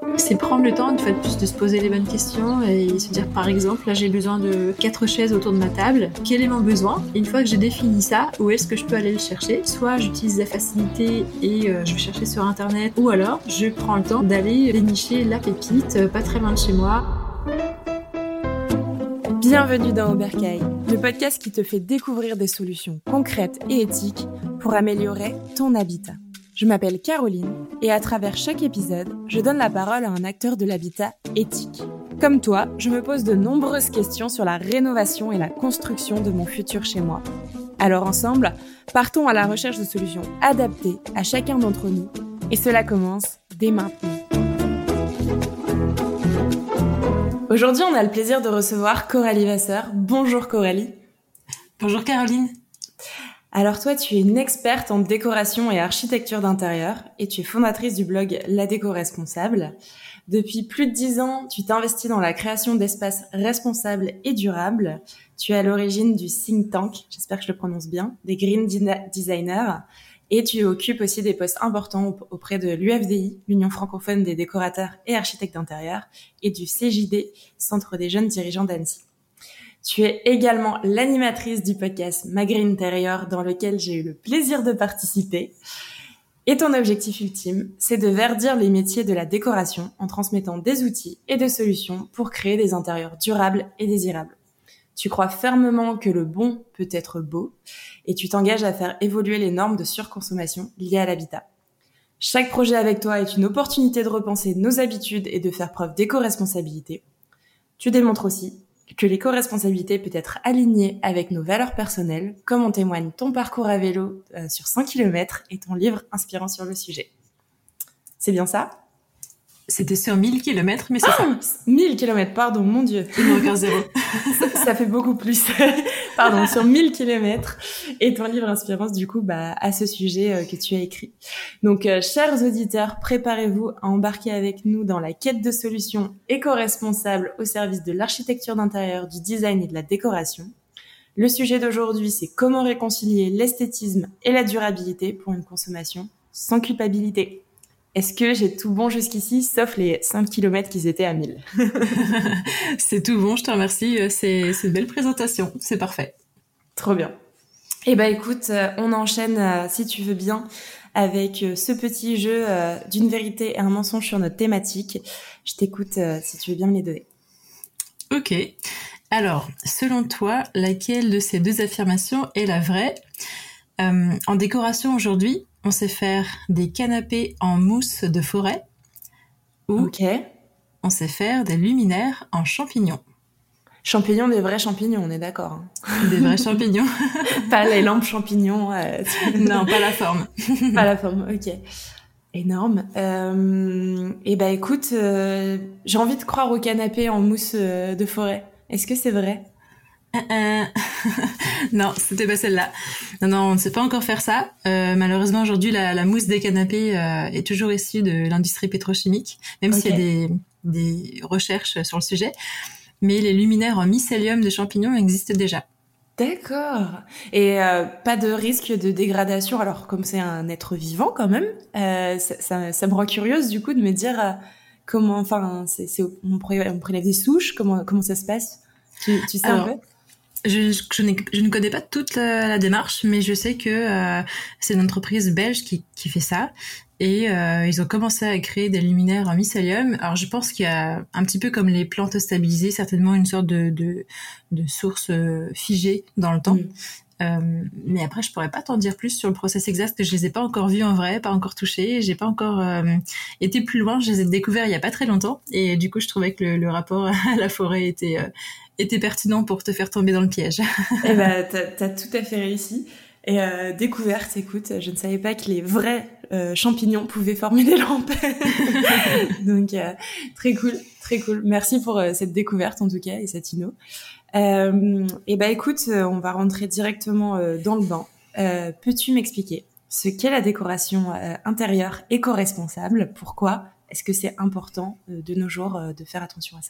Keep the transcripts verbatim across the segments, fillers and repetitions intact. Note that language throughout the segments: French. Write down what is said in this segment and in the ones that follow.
C'est prendre le temps, une fois de plus, de se poser les bonnes questions et se dire, par exemple, là j'ai besoin de quatre chaises autour de ma table. Quel est mon besoin ? Une fois que j'ai défini ça, où est-ce que je peux aller le chercher ? Soit j'utilise la facilité et euh, je vais chercher sur internet, ou alors je prends le temps d'aller dénicher la pépite, euh, pas très loin de chez moi. Bienvenue dans Oberkaï, le podcast qui te fait découvrir des solutions concrètes et éthiques pour améliorer ton habitat. Je m'appelle Caroline et à travers chaque épisode, je donne la parole à un acteur de l'habitat éthique. Comme toi, je me pose de nombreuses questions sur la rénovation et la construction de mon futur chez moi. Alors ensemble, partons à la recherche de solutions adaptées à chacun d'entre nous et cela commence dès maintenant. Aujourd'hui, on a le plaisir de recevoir Coralie Vasseur. Bonjour Coralie. Bonjour Caroline. Alors toi, tu es une experte en décoration et architecture d'intérieur et tu es fondatrice du blog La Déco Responsable. Depuis plus de dix ans, tu t'investis dans la création d'espaces responsables et durables. Tu es à l'origine du think tank, j'espère que je le prononce bien, des green designers, et tu occupes aussi des postes importants auprès de l'U F D I, l'Union francophone des décorateurs et architectes d'intérieur, et du C J D, Centre des jeunes dirigeants d'Annecy. Tu es également l'animatrice du podcast Ma Green Intérieur, dans lequel j'ai eu le plaisir de participer. Et ton objectif ultime, c'est de verdir les métiers de la décoration en transmettant des outils et des solutions pour créer des intérieurs durables et désirables. Tu crois fermement que le bon peut être beau et tu t'engages à faire évoluer les normes de surconsommation liées à l'habitat. Chaque projet avec toi est une opportunité de repenser nos habitudes et de faire preuve d'éco-responsabilité. Tu démontres aussi que l'éco-responsabilité peut être alignée avec nos valeurs personnelles, comme en témoigne ton parcours à vélo euh, sur cent kilomètres et ton livre inspirant sur le sujet. C'est bien ça ? C'était sur mille kilomètres, mais c'est ah, ça. mille kilomètres, pardon, mon Dieu. Il manque un zéro. ça, ça fait beaucoup plus. Pardon, sur mille kilomètres. Et ton livre inspirant, du coup, bah, à ce sujet euh, que tu as écrit. Donc, euh, chers auditeurs, préparez-vous à embarquer avec nous dans la quête de solutions éco-responsables au service de l'architecture d'intérieur, du design et de la décoration. Le sujet d'aujourd'hui, c'est comment réconcilier l'esthétisme et la durabilité pour une consommation sans culpabilité. Est-ce que j'ai tout bon jusqu'ici, sauf les cinq kilomètres qui étaient à mille ? C'est tout bon, je te remercie. C'est, c'est une belle présentation, c'est parfait. Trop bien. Eh ben écoute, on enchaîne, si tu veux bien, avec ce petit jeu d'une vérité et un mensonge sur notre thématique. Je t'écoute si tu veux bien me les donner. Ok. Alors, selon toi, laquelle de ces deux affirmations est la vraie ? euh, En décoration aujourd'hui, on sait faire des canapés en mousse de forêt ou okay. on sait faire des luminaires en champignons. Champignons, des vrais champignons, on est d'accord. Hein. Des vrais champignons. Pas les lampes champignons. Euh... Non, pas la forme. Pas la forme, ok. Énorme. Euh, et ben écoute, euh, j'ai envie de croire au canapé en mousse euh, de forêt. Est-ce que c'est vrai ? Euh, non, c'était pas celle-là. Non, non, on ne sait pas encore faire ça. Euh, malheureusement, aujourd'hui, la, la mousse des canapés euh, est toujours issue de l'industrie pétrochimique, même okay. s'il y a des, des recherches sur le sujet. Mais les luminaires en mycélium de champignons existent déjà. D'accord. Et euh, pas de risque de dégradation. Alors, comme c'est un être vivant quand même, euh, ça, ça, ça me rend curieuse du coup de me dire euh, comment. Enfin, c'est, c'est on, prélève, on prélève des souches. Comment comment ça se passe ? Tu, tu sais Alors, un peu ? Je, je, n'ai, je ne connais pas toute la, la démarche, mais je sais que euh, c'est une entreprise belge qui, qui fait ça. Et euh, ils ont commencé à créer des luminaires en mycélium. Alors je pense qu'il y a un petit peu comme les plantes stabilisées, certainement une sorte de, de, de source figée dans le temps. Mmh. Euh, mais après, je pourrais pas t'en dire plus sur le process exact, que je les ai pas encore vus en vrai, pas encore touchés, j'ai pas encore euh, été plus loin. Je les ai découverts il y a pas très longtemps, et du coup, je trouvais que le, le rapport à la forêt était euh, était pertinent pour te faire tomber dans le piège. Eh ben, t'as, t'as tout à fait réussi. Et euh, découverte, écoute, je ne savais pas que les vrais euh, champignons pouvaient former des lampes. Donc, euh, très cool, très cool. Merci pour euh, cette découverte, en tout cas, et cette inno. Euh, et ben, écoute, on va rentrer directement euh, dans le bain. Euh, peux-tu m'expliquer ce qu'est la décoration euh, intérieure éco-responsable ? Pourquoi est-ce que c'est important euh, de nos jours euh, de faire attention à ça ?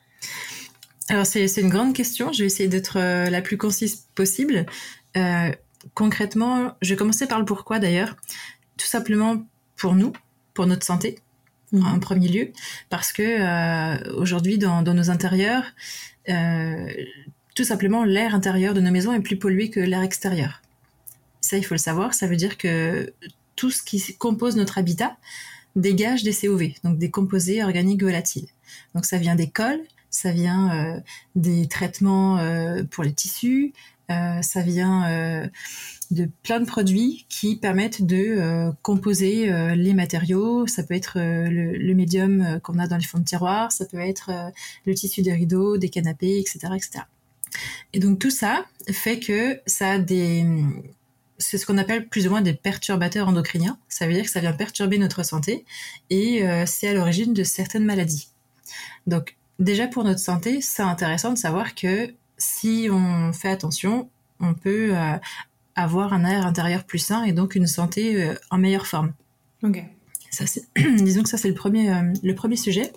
Alors, c'est, c'est une grande question. Je vais essayer d'être euh, la plus concise possible. Euh, Concrètement, je vais commencer par le pourquoi d'ailleurs. Tout simplement pour nous, pour notre santé. mmh. en premier lieu, parce que euh, aujourd'hui, dans, dans nos intérieurs, euh, tout simplement, l'air intérieur de nos maisons est plus pollué que l'air extérieur. Ça, il faut le savoir. Ça veut dire que tout ce qui compose notre habitat dégage des C O V, donc des composés organiques volatiles. Donc ça vient des cols, ça vient euh, des traitements euh, pour les tissus, euh, ça vient euh, de plein de produits qui permettent de euh, composer euh, les matériaux. Ça peut être euh, le, le médium euh, qu'on a dans les fonds de tiroir, ça peut être euh, le tissu des rideaux, des canapés, et cetera, et cetera. Et donc tout ça fait que ça a des... C'est ce qu'on appelle plus ou moins des perturbateurs endocriniens. Ça veut dire que ça vient perturber notre santé et euh, c'est à l'origine de certaines maladies. Donc déjà pour notre santé, c'est intéressant de savoir que si on fait attention, on peut euh, avoir un air intérieur plus sain et donc une santé euh, en meilleure forme. Ok. Ça, c'est... Disons que ça c'est le premier, euh, le premier sujet.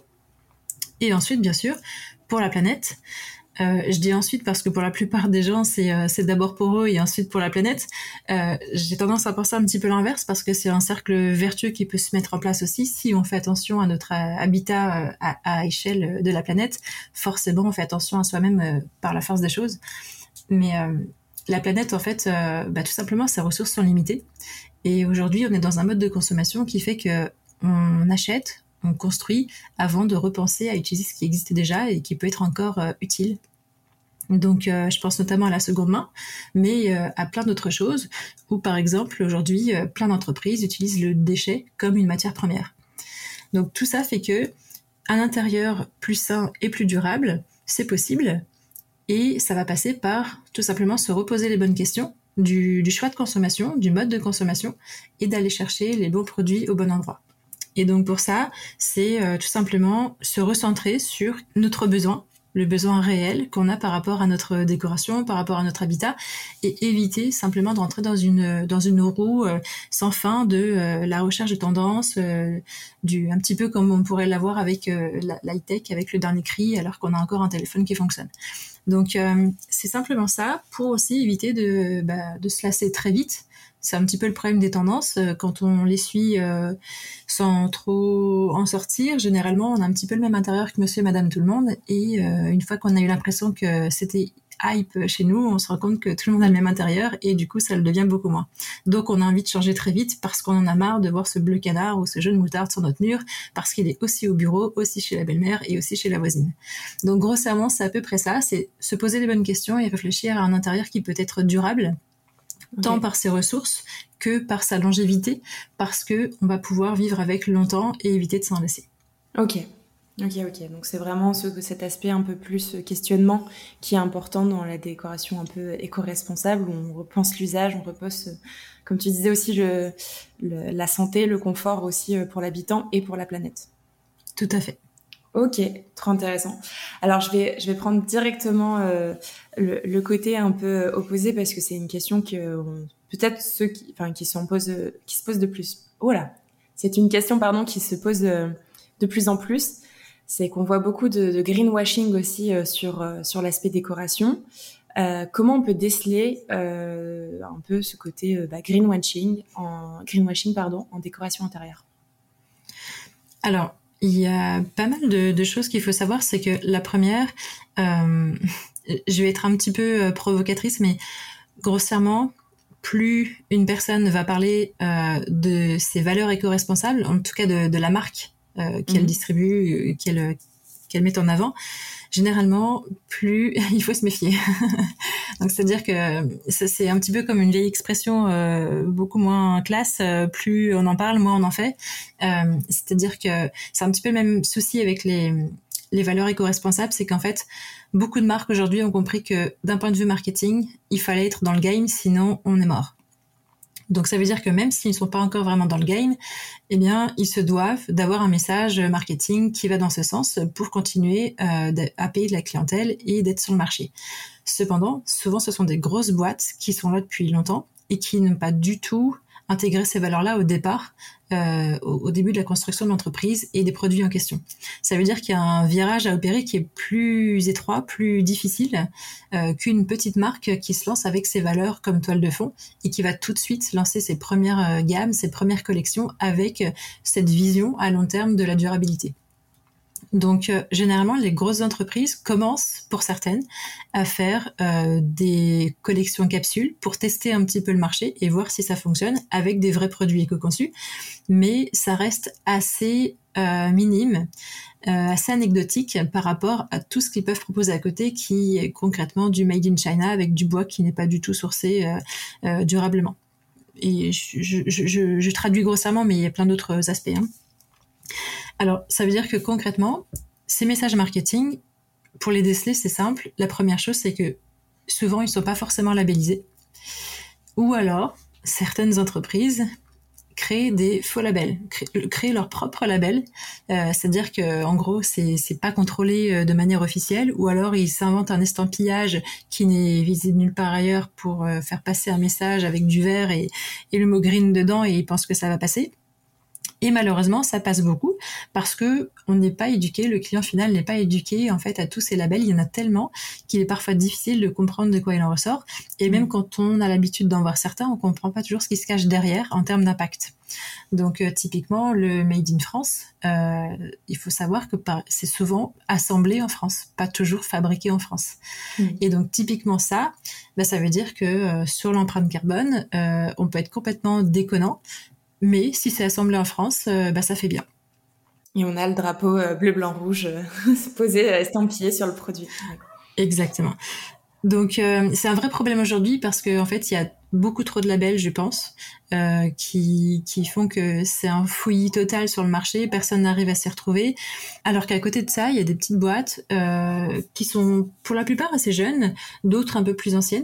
Et ensuite, bien sûr, pour la planète, Euh, je dis ensuite parce que pour la plupart des gens, c'est, euh, c'est d'abord pour eux et ensuite pour la planète. Euh, j'ai tendance à penser un petit peu l'inverse parce que c'est un cercle vertueux qui peut se mettre en place aussi si on fait attention à notre euh, habitat euh, à, à échelle de la planète. Forcément, on fait attention à soi-même euh, par la force des choses. Mais euh, la planète, en fait, euh, bah, tout simplement, ses ressources sont limitées. Et aujourd'hui, on est dans un mode de consommation qui fait que on achète, on construit avant de repenser à utiliser ce qui existe déjà et qui peut être encore euh, utile. Donc, euh, je pense notamment à la seconde main, mais euh, à plein d'autres choses, où par exemple, aujourd'hui, euh, plein d'entreprises utilisent le déchet comme une matière première. Donc, tout ça fait que un intérieur plus sain et plus durable, c'est possible, et ça va passer par tout simplement se reposer les bonnes questions du, du choix de consommation, du mode de consommation, et d'aller chercher les bons produits au bon endroit. Et donc pour ça, c'est euh, tout simplement se recentrer sur notre besoin, le besoin réel qu'on a par rapport à notre décoration, par rapport à notre habitat, et éviter simplement de rentrer dans une dans une roue euh, sans fin de euh, la recherche de tendances, euh, du un petit peu comme on pourrait l'avoir avec euh, l'high-tech, avec le dernier cri, alors qu'on a encore un téléphone qui fonctionne. Donc euh, c'est simplement ça pour aussi éviter de bah, de se lasser très vite. C'est un petit peu le problème des tendances. Quand on les suit euh, sans trop en sortir, généralement, on a un petit peu le même intérieur que monsieur et madame tout le monde. Et euh, une fois qu'on a eu l'impression que c'était hype chez nous, on se rend compte que tout le monde a le même intérieur et du coup, ça le devient beaucoup moins. Donc, on a envie de changer très vite parce qu'on en a marre de voir ce bleu canard ou ce jaune moutarde sur notre mur parce qu'il est aussi au bureau, aussi chez la belle-mère et aussi chez la voisine. Donc, grossièrement, c'est à peu près ça. C'est se poser les bonnes questions et réfléchir à un intérieur qui peut être durable, tant okay. par ses ressources que par sa longévité, parce que on va pouvoir vivre avec longtemps et éviter de s'en lasser. Ok, ok, ok. Donc c'est vraiment ce, cet aspect un peu plus questionnement qui est important dans la décoration un peu éco-responsable, où on repense l'usage, on repense, comme tu disais aussi, le, le, la santé, le confort aussi pour l'habitant et pour la planète. Tout à fait. Ok, trop intéressant. Alors je vais je vais prendre directement euh, le, le côté un peu opposé parce que c'est une question que on, peut-être ceux qui enfin qui s'en posent qui se posent de plus. Oh là, c'est une question pardon qui se pose euh, de plus en plus. C'est qu'on voit beaucoup de, de greenwashing aussi euh, sur euh, sur l'aspect décoration. Euh, comment on peut déceler euh, un peu ce côté euh, bah, greenwashing en greenwashing pardon en décoration intérieure? Alors il y a pas mal de, de choses qu'il faut savoir, c'est que la première, euh, je vais être un petit peu euh, provocatrice, mais grossièrement, plus une personne va parler euh, de ses valeurs éco-responsables, en tout cas de, de la marque euh, qu'elle mmh. distribue, qu'elle, qu'elle met en avant, généralement, plus il faut se méfier. Donc, c'est-à-dire que ça, c'est un petit peu comme une vieille expression euh, beaucoup moins classe. Euh, plus on en parle, moins on en fait. Euh, c'est-à-dire que c'est un petit peu le même souci avec les, les valeurs éco-responsables. C'est qu'en fait, beaucoup de marques aujourd'hui ont compris que d'un point de vue marketing, il fallait être dans le game, sinon on est mort. Donc ça veut dire que même s'ils ne sont pas encore vraiment dans le game, eh bien ils se doivent d'avoir un message marketing qui va dans ce sens pour continuer euh, à payer de la clientèle et d'être sur le marché. Cependant, souvent ce sont des grosses boîtes qui sont là depuis longtemps et qui n'ont pas du tout intégrer ces valeurs-là au départ, euh, au, au début de la construction de l'entreprise et des produits en question. Ça veut dire qu'il y a un virage à opérer qui est plus étroit, plus difficile euh, qu'une petite marque qui se lance avec ses valeurs comme toile de fond et qui va tout de suite lancer ses premières euh, gammes, ses premières collections avec euh, cette vision à long terme de la durabilité. Donc, euh, généralement, les grosses entreprises commencent, pour certaines, à faire euh, des collections capsules pour tester un petit peu le marché et voir si ça fonctionne avec des vrais produits éco-conçus. Mais ça reste assez euh, minime, euh, assez anecdotique par rapport à tout ce qu'ils peuvent proposer à côté, qui est concrètement du made in China avec du bois qui n'est pas du tout sourcé euh, euh, durablement. Et je, je, je, je traduis grossièrement, mais il y a plein d'autres aspects, hein. Alors, ça veut dire que concrètement, ces messages marketing, pour les déceler, c'est simple. La première chose, c'est que souvent, ils ne sont pas forcément labellisés. Ou alors, certaines entreprises créent des faux labels, créent leur propre label. Euh, c'est-à-dire que, en gros, c'est, c'est pas contrôlé de manière officielle. Ou alors, ils s'inventent un estampillage qui n'est visible nulle part ailleurs pour euh, faire passer un message avec du vert et, et le mot green dedans, et ils pensent que ça va passer. Et malheureusement, ça passe beaucoup parce que on n'est pas éduqué, le client final n'est pas éduqué en fait à tous ces labels. Il y en a tellement qu'il est parfois difficile de comprendre de quoi il en ressort. Et même quand on a l'habitude d'en voir certains, on comprend pas toujours ce qui se cache derrière en termes d'impact. Donc euh, typiquement, le Made in France, euh, il faut savoir que par, c'est souvent assemblé en France, pas toujours fabriqué en France. Mmh. Et donc typiquement ça, bah, ça veut dire que euh, sur l'empreinte carbone, euh, on peut être complètement déconnant. Mais si c'est assemblé en France, euh, bah, ça fait bien. Et on a le drapeau euh, bleu, blanc, rouge euh, posé, euh, estampillé sur le produit. Ouais. Exactement. Donc, euh, c'est un vrai problème aujourd'hui parce qu'en en fait, il y a beaucoup trop de labels, je pense, euh, qui, qui font que c'est un fouillis total sur le marché. Personne n'arrive à s'y retrouver. Alors qu'à côté de ça, il y a des petites boîtes euh, qui sont pour la plupart assez jeunes, d'autres un peu plus anciennes.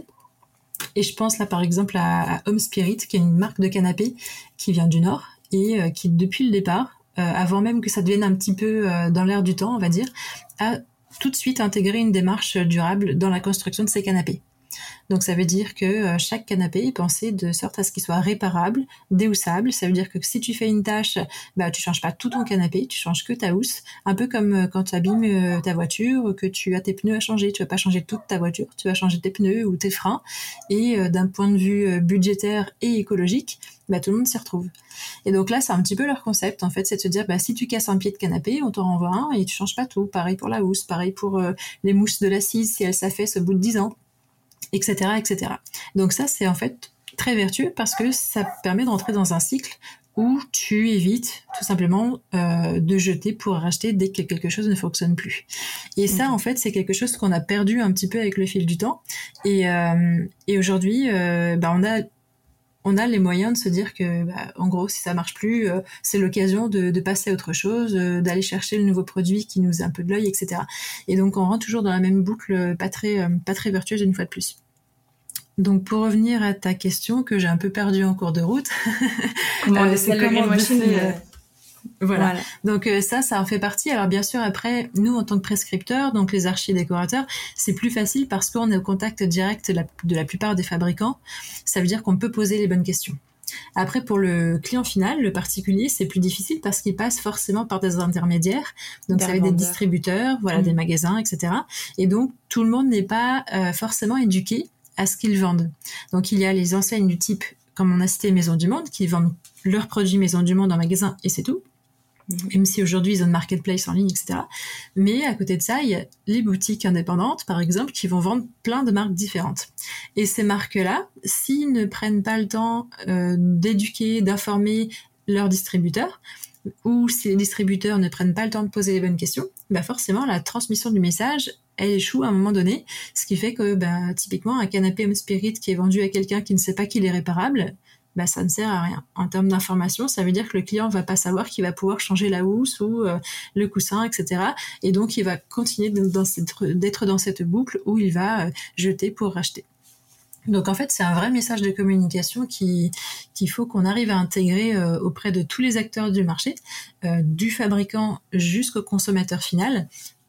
Et je pense là par exemple à, à Home Spirit, qui est une marque de canapé qui vient du Nord et euh, qui depuis le départ, euh, avant même que ça devienne un petit peu euh, dans l'air du temps, on va dire, a tout de suite intégré une démarche durable dans la construction de ses canapés. Donc ça veut dire que euh, chaque canapé est pensé de sorte à ce qu'il soit réparable, déhoussable. Ça veut dire que si tu fais une tâche, bah tu changes pas tout ton canapé, tu changes que ta housse. Un peu comme euh, quand tu abîmes euh, ta voiture, que tu as tes pneus à changer. Tu vas pas changer toute ta voiture, tu vas changer tes pneus ou tes freins. Et euh, d'un point de vue euh, budgétaire et écologique, bah tout le monde s'y retrouve. Et donc là, c'est un petit peu leur concept en fait, c'est de se dire bah si tu casses un pied de canapé, on t'en renvoie un et tu changes pas tout. Pareil pour la housse, pareil pour euh, les mousses de l'assise si elles s'affaissent au bout de dix ans. Etc, et cetera. Donc ça, c'est en fait très vertueux parce que ça permet de rentrer dans un cycle où tu évites tout simplement euh, de jeter pour racheter dès que quelque chose ne fonctionne plus. Et ça, okay. En fait, c'est quelque chose qu'on a perdu un petit peu avec le fil du temps. Et, euh, et aujourd'hui, euh, bah, on a on a les moyens de se dire que, bah, en gros, si ça marche plus, euh, c'est l'occasion de, de passer à autre chose, euh, d'aller chercher le nouveau produit qui nous a un peu de l'œil, et cetera. Et donc, on rentre toujours dans la même boucle pas très, euh, pas très vertueuse une fois de plus. Donc, pour revenir à ta question que j'ai un peu perdue en cours de route, comment euh, c'est le greenwashing euh... Voilà. voilà. Donc euh, ça, ça en fait partie. Alors bien sûr, après, nous, en tant que prescripteurs, donc les archidécorateurs, c'est plus facile parce qu'on est au contact direct de la, de la plupart des fabricants. Ça veut dire qu'on peut poser les bonnes questions. Après, pour le client final, le particulier, c'est plus difficile parce qu'il passe forcément par des intermédiaires. Donc, ça va être des distributeurs, voilà, mmh. des magasins, et cetera. Et donc, tout le monde n'est pas euh, forcément éduqué à ce qu'ils vendent. Donc, il y a les enseignes du type, comme on a cité Maison du Monde, qui vendent leurs produits Maison du Monde en magasin et c'est tout. Même si aujourd'hui ils ont une marketplace en ligne, et cetera. Mais à côté de ça, il y a les boutiques indépendantes, par exemple, qui vont vendre plein de marques différentes. Et ces marques-là, s'ils ne prennent pas le temps euh, d'éduquer, d'informer leurs distributeurs, ou si les distributeurs ne prennent pas le temps de poser les bonnes questions, bah forcément la transmission du message, elle échoue à un moment donné, ce qui fait que bah, typiquement un canapé Home Spirit qui est vendu à quelqu'un qui ne sait pas qu'il est réparable, bah, ça ne sert à rien. En termes d'information, ça veut dire que le client va pas savoir qu'il va pouvoir changer la housse ou euh, le coussin, et cetera. Et donc, il va continuer dans cette, d'être dans cette boucle où il va euh, jeter pour racheter. Donc, en fait, c'est un vrai message de communication qui, qu'il faut qu'on arrive à intégrer euh, auprès de tous les acteurs du marché, euh, du fabricant jusqu'au consommateur final,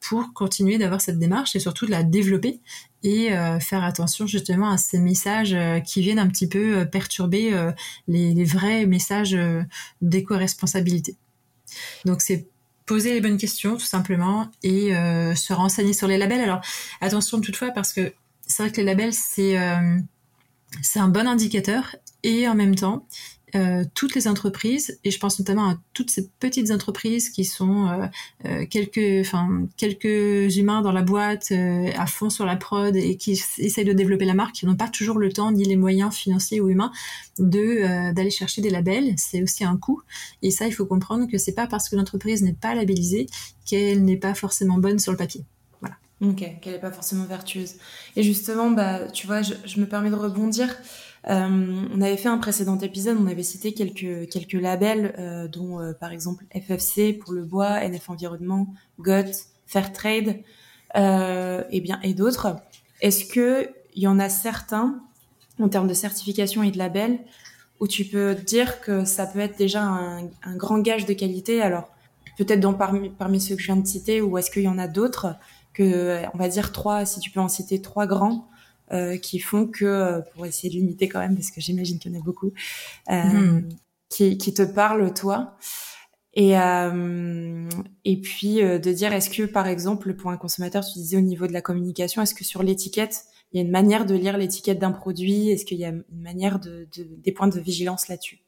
pour continuer d'avoir cette démarche et surtout de la développer et euh, faire attention justement à ces messages euh, qui viennent un petit peu euh, perturber euh, les, les vrais messages euh, d'éco-responsabilité. Donc c'est poser les bonnes questions tout simplement et euh, se renseigner sur les labels. Alors attention toutefois parce que c'est vrai que les labels c'est euh, c'est un bon indicateur et en même temps euh, toutes les entreprises et je pense notamment à toutes ces petites entreprises qui sont euh, euh, quelques enfin quelques humains dans la boîte euh, à fond sur la prod et qui essayent de développer la marque, qui n'ont pas toujours le temps ni les moyens financiers ou humains de euh, d'aller chercher des labels. C'est aussi un coût et ça il faut comprendre que c'est pas parce que l'entreprise n'est pas labellisée qu'elle n'est pas forcément bonne sur le papier. Voilà. Ok, qu'elle n'est pas forcément vertueuse. Et justement, bah, tu vois, je, je me permets de rebondir. Euh, on avait fait un précédent épisode, on avait cité quelques, quelques labels, euh, dont euh, par exemple F F C pour le bois, N F Environnement, G O T, Fairtrade, euh, et bien et d'autres. Est-ce que il y en a certains en termes de certification et de labels où tu peux dire que ça peut être déjà un, un grand gage de qualité? Alors peut-être dans parmi, parmi ceux que je viens de citer, ou est-ce qu'il y en a d'autres que, on va dire trois, si tu peux en citer trois grands, euh, qui font que, euh, pour essayer de limiter quand même, parce que j'imagine qu'il y en a beaucoup, euh, mmh. qui, qui te parlent, toi. Et, euh, et puis, euh, de dire, est-ce que, par exemple, pour un consommateur, tu disais au niveau de la communication, est-ce que sur l'étiquette, il y a une manière de lire l'étiquette d'un produit? Est-ce qu'il y a une manière de, de, des points de vigilance là-dessus?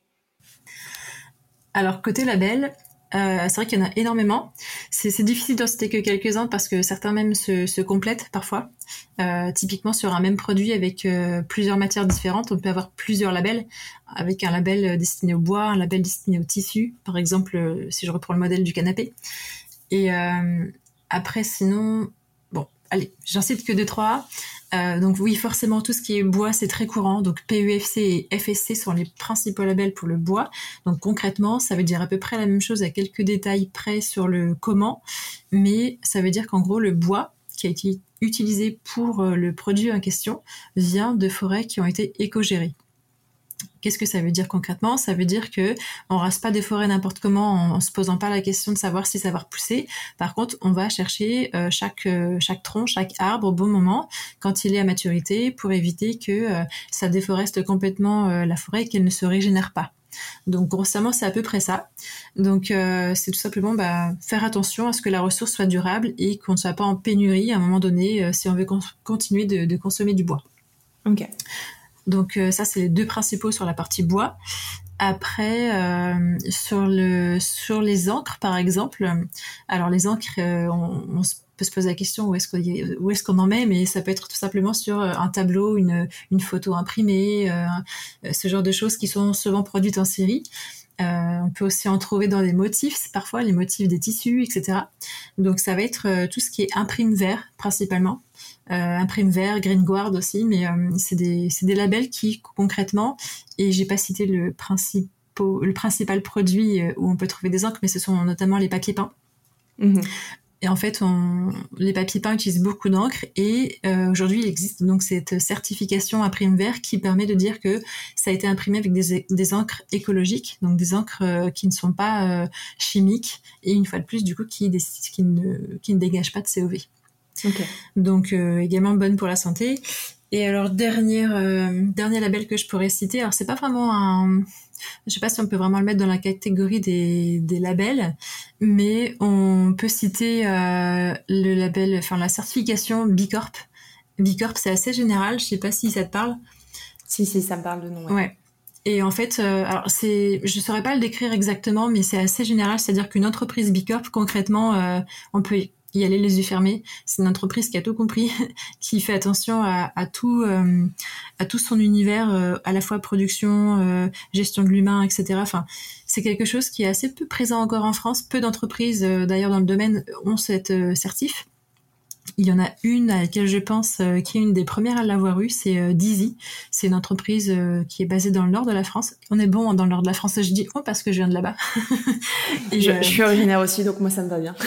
Alors, côté label, Euh, c'est vrai qu'il y en a énormément. C'est, c'est difficile d'en citer que quelques-uns parce que certains même se, se complètent parfois. Euh, typiquement sur un même produit avec euh, plusieurs matières différentes, on peut avoir plusieurs labels, avec un label destiné au bois, un label destiné au tissu, par exemple euh, si je reprends le modèle du canapé. Et euh, après sinon, bon, allez, j'en cite que deux trois. Euh, donc oui, forcément, tout ce qui est bois, c'est très courant. Donc P U F C et F S C sont les principaux labels pour le bois. Donc concrètement, ça veut dire à peu près la même chose à quelques détails près sur le comment, mais ça veut dire qu'en gros, le bois qui a été utilisé pour le produit en question vient de forêts qui ont été éco-gérées. Qu'est-ce que ça veut dire concrètement? Ça veut dire que on rase pas des forêts n'importe comment en, en se posant pas la question de savoir si ça va repousser. Par contre, on va chercher euh, chaque euh, chaque tronc, chaque arbre au bon moment quand il est à maturité pour éviter que euh, ça déforeste complètement euh, la forêt et qu'elle ne se régénère pas. Donc grossièrement, c'est à peu près ça. Donc euh, c'est tout simplement bah, faire attention à ce que la ressource soit durable et qu'on ne soit pas en pénurie à un moment donné euh, si on veut con- continuer de, de consommer du bois. Ok. Donc euh, ça, c'est les deux principaux sur la partie bois. Après, euh, sur, le, sur les encres, par exemple, alors les encres, euh, on, on peut se poser la question où est-ce, qu'on, où est-ce qu'on en met, mais ça peut être tout simplement sur un tableau, une, une photo imprimée, euh, ce genre de choses qui sont souvent produites en série. Euh, on peut aussi en trouver dans des motifs, parfois les motifs des tissus, et cetera. Donc ça va être euh, tout ce qui est imprime vert principalement, euh, imprime vert, green guard aussi, mais euh, c'est des c'est des labels qui concrètement, et j'ai pas cité le principal le principal produit euh, où on peut trouver des encres, mais ce sont notamment les papiers peints. Mmh. Et en fait, on, les papiers peints utilisent beaucoup d'encre et euh, aujourd'hui, il existe donc cette certification imprime vert qui permet de dire que ça a été imprimé avec des, des encres écologiques, donc des encres euh, qui ne sont pas euh, chimiques et une fois de plus, du coup, qui, qui, ne, qui ne dégagent pas de C O V. Okay. Donc euh, également bonne pour la santé. Et alors, dernière, euh, dernier label que je pourrais citer, alors c'est pas vraiment un... Je sais pas si on peut vraiment le mettre dans la catégorie des, des labels, mais on peut citer euh, le label, enfin la certification B Corp. B Corp, c'est assez général, je sais pas si ça te parle. Si, si, ça me parle de nom. Ouais. ouais. Et en fait, euh, alors c'est, je saurais pas le décrire exactement, mais c'est assez général, c'est-à-dire qu'une entreprise B Corp, concrètement, euh, on peut y aller les yeux fermés. C'est une entreprise qui a tout compris, qui fait attention à, à tout, euh, à tout son univers, euh, à la fois production, euh, gestion de l'humain, et cetera. Enfin, c'est quelque chose qui est assez peu présent encore en France. Peu d'entreprises, euh, d'ailleurs, dans le domaine, ont cette euh, certif. Il y en a une à laquelle je pense euh, qui est une des premières à l'avoir eu, c'est euh, Dizzy. C'est une entreprise euh, qui est basée dans le nord de la France. On est bon dans le nord de la France, je dis oh parce que je viens de là-bas. Et je, euh... je suis originaire aussi, donc moi ça me va bien.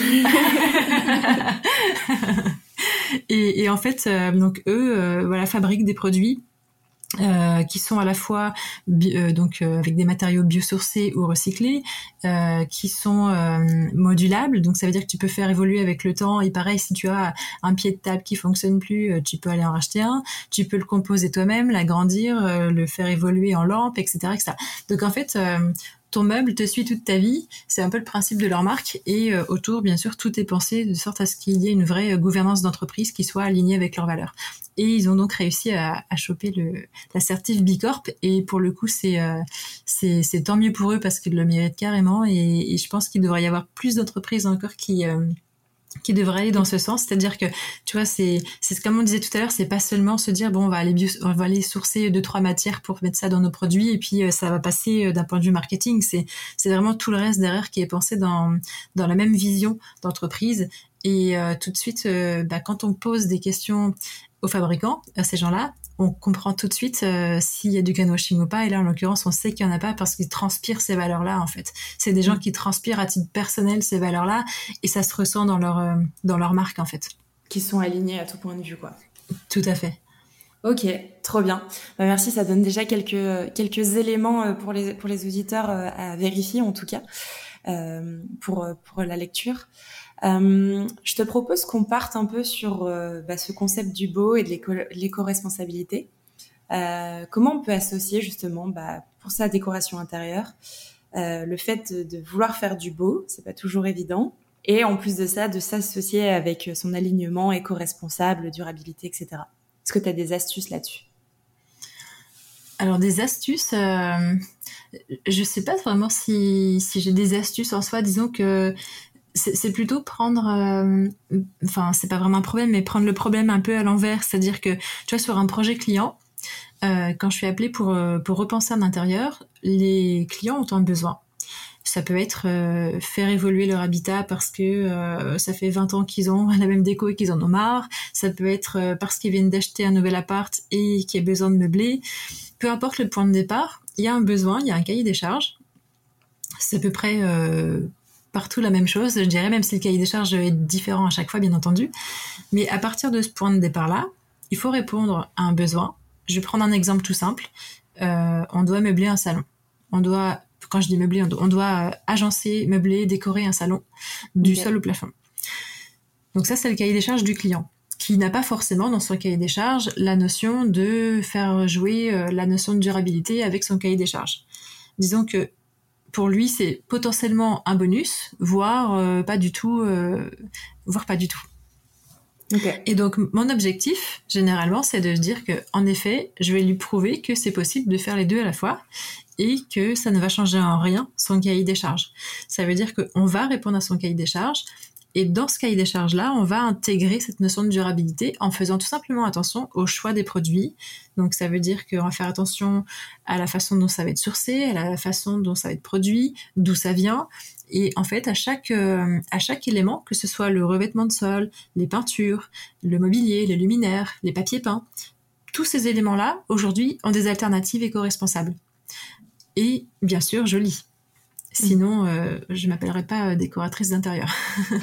et, et en fait, euh, donc eux, euh, voilà, fabriquent des produits Euh, qui sont à la fois bi- euh, donc euh, avec des matériaux biosourcés ou recyclés, euh, qui sont euh, modulables, donc ça veut dire que tu peux faire évoluer avec le temps. Et pareil, si tu as un pied de table qui fonctionne plus, euh, tu peux aller en racheter un. Tu peux le composer toi-même, l'agrandir, euh, le faire évoluer en lampe, et cetera, et cetera. Donc en fait, euh, ton meuble te suit toute ta vie. C'est un peu le principe de leur marque. Et euh, autour, bien sûr, tout est pensé de sorte à ce qu'il y ait une vraie euh, gouvernance d'entreprise qui soit alignée avec leurs valeurs. Et ils ont donc réussi à, à choper le l'assertif Bicorp. Et pour le coup, c'est, euh, c'est, c'est tant mieux pour eux parce qu'ils le méritent carrément. Et, et je pense qu'il devrait y avoir plus d'entreprises encore qui... Euh, qui devrait aller dans ce sens, c'est-à-dire que tu vois, c'est c'est comme on disait tout à l'heure, c'est pas seulement se dire bon, on va aller bio, on va aller sourcer deux trois matières pour mettre ça dans nos produits et puis euh, ça va passer euh, d'un point de vue marketing. C'est c'est vraiment tout le reste derrière qui est pensé dans dans la même vision d'entreprise. Et euh, tout de suite, euh, bah, quand on pose des questions aux fabricants, à ces gens-là, on comprend tout de suite euh, s'il y a du greenwashing ou pas. Et là, en l'occurrence, on sait qu'il y en a pas parce qu'ils transpirent ces valeurs-là, en fait. C'est des gens qui transpirent à titre personnel ces valeurs-là et ça se ressent dans leur, euh, dans leur marque, en fait. Qui sont alignés à tout point de vue, quoi. Tout à fait. Ok, trop bien. Bah, merci, ça donne déjà quelques, quelques éléments pour les, pour les auditeurs à vérifier, en tout cas, euh, pour, pour la lecture. Euh, je te propose qu'on parte un peu sur euh, bah, ce concept du beau et de l'éco- l'éco-responsabilité. Euh, comment on peut associer justement, bah, pour sa décoration intérieure, euh, le fait de, de vouloir faire du beau, c'est pas toujours évident, et en plus de ça, de s'associer avec son alignement éco-responsable, durabilité, et cetera. Est-ce que tu as des astuces là-dessus ? Alors des astuces, euh, je sais pas vraiment si, si j'ai des astuces en soi. Disons que c'est, c'est plutôt prendre, euh, enfin c'est pas vraiment un problème, mais prendre le problème un peu à l'envers. C'est-à-dire que tu vois, sur un projet client, euh, quand je suis appelée pour euh, pour repenser un intérieur, les clients ont un besoin. Ça peut être euh, faire évoluer leur habitat parce que euh, ça fait vingt ans qu'ils ont la même déco et qu'ils en ont marre. Ça peut être euh, parce qu'ils viennent d'acheter un nouvel appart et qu'il y a besoin de meubler. Peu importe le point de départ, il y a un besoin, il y a un cahier des charges. C'est à peu près euh, partout la même chose, je dirais, même si le cahier des charges est différent à chaque fois, bien entendu. Mais à partir de ce point de départ-là, il faut répondre à un besoin. Je vais prendre un exemple tout simple. Euh, on doit meubler un salon. On doit, quand je dis meubler, on doit, on doit agencer, meubler, décorer un salon du okay. sol au plafond. Donc ça, c'est le cahier des charges du client, qui n'a pas forcément dans son cahier des charges la notion de faire jouer euh, la notion de durabilité avec son cahier des charges. Disons que pour lui, c'est potentiellement un bonus, voire euh, pas du tout, euh, voire pas du tout. Okay. Et donc, mon objectif, généralement, c'est de se dire que, en effet, je vais lui prouver que c'est possible de faire les deux à la fois et que ça ne va changer en rien son cahier des charges. Ça veut dire qu'on va répondre à son cahier des charges. Et dans ce cahier des charges-là, on va intégrer cette notion de durabilité en faisant tout simplement attention au choix des produits. Donc, ça veut dire qu'on va faire attention à la façon dont ça va être sourcé, à la façon dont ça va être produit, d'où ça vient. Et en fait, à chaque, euh, à chaque élément, que ce soit le revêtement de sol, les peintures, le mobilier, les luminaires, les papiers peints, tous ces éléments-là, aujourd'hui, ont des alternatives éco-responsables. Et bien sûr, jolies. Sinon, euh, je m'appellerais pas décoratrice d'intérieur.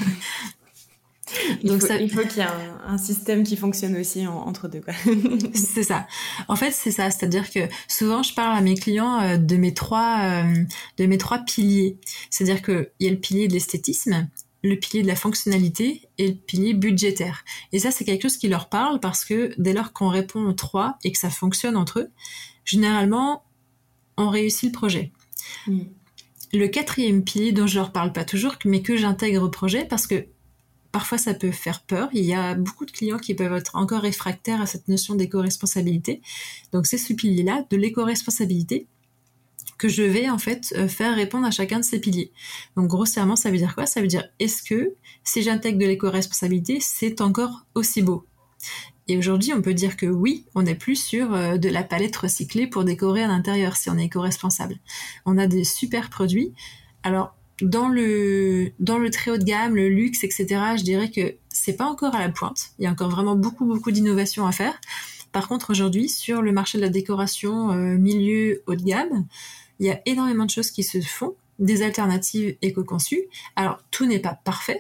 il, Donc faut, ça... il faut qu'il y ait un, un système qui fonctionne aussi en, entre deux, quoi. C'est ça. En fait, c'est ça. C'est-à-dire que souvent, je parle à mes clients euh, de mes trois, euh, de mes trois piliers. C'est-à-dire que il y a le pilier de l'esthétisme, le pilier de la fonctionnalité et le pilier budgétaire. Et ça, c'est quelque chose qui leur parle parce que dès lors qu'on répond aux trois et que ça fonctionne entre eux, généralement, on réussit le projet. Mm. Le quatrième pilier dont je leur parle pas toujours, mais que j'intègre au projet parce que parfois ça peut faire peur. Il y a beaucoup de clients qui peuvent être encore réfractaires à cette notion d'éco-responsabilité. Donc c'est ce pilier-là, de l'éco-responsabilité, que je vais en fait faire répondre à chacun de ces piliers. Donc grossièrement, ça veut dire quoi ? Ça veut dire, est-ce que si j'intègre de l'éco-responsabilité, c'est encore aussi beau ? Et aujourd'hui, on peut dire que oui, on n'est plus sur euh, de la palette recyclée pour décorer à l'intérieur si on est éco-responsable. On a des super produits. Alors, dans le, dans le très haut de gamme, le luxe, et cetera, je dirais que c'est pas encore à la pointe. Il y a encore vraiment beaucoup, beaucoup d'innovations à faire. Par contre, aujourd'hui, sur le marché de la décoration euh, milieu haut de gamme, il y a énormément de choses qui se font, des alternatives éco-conçues. Alors, tout n'est pas parfait.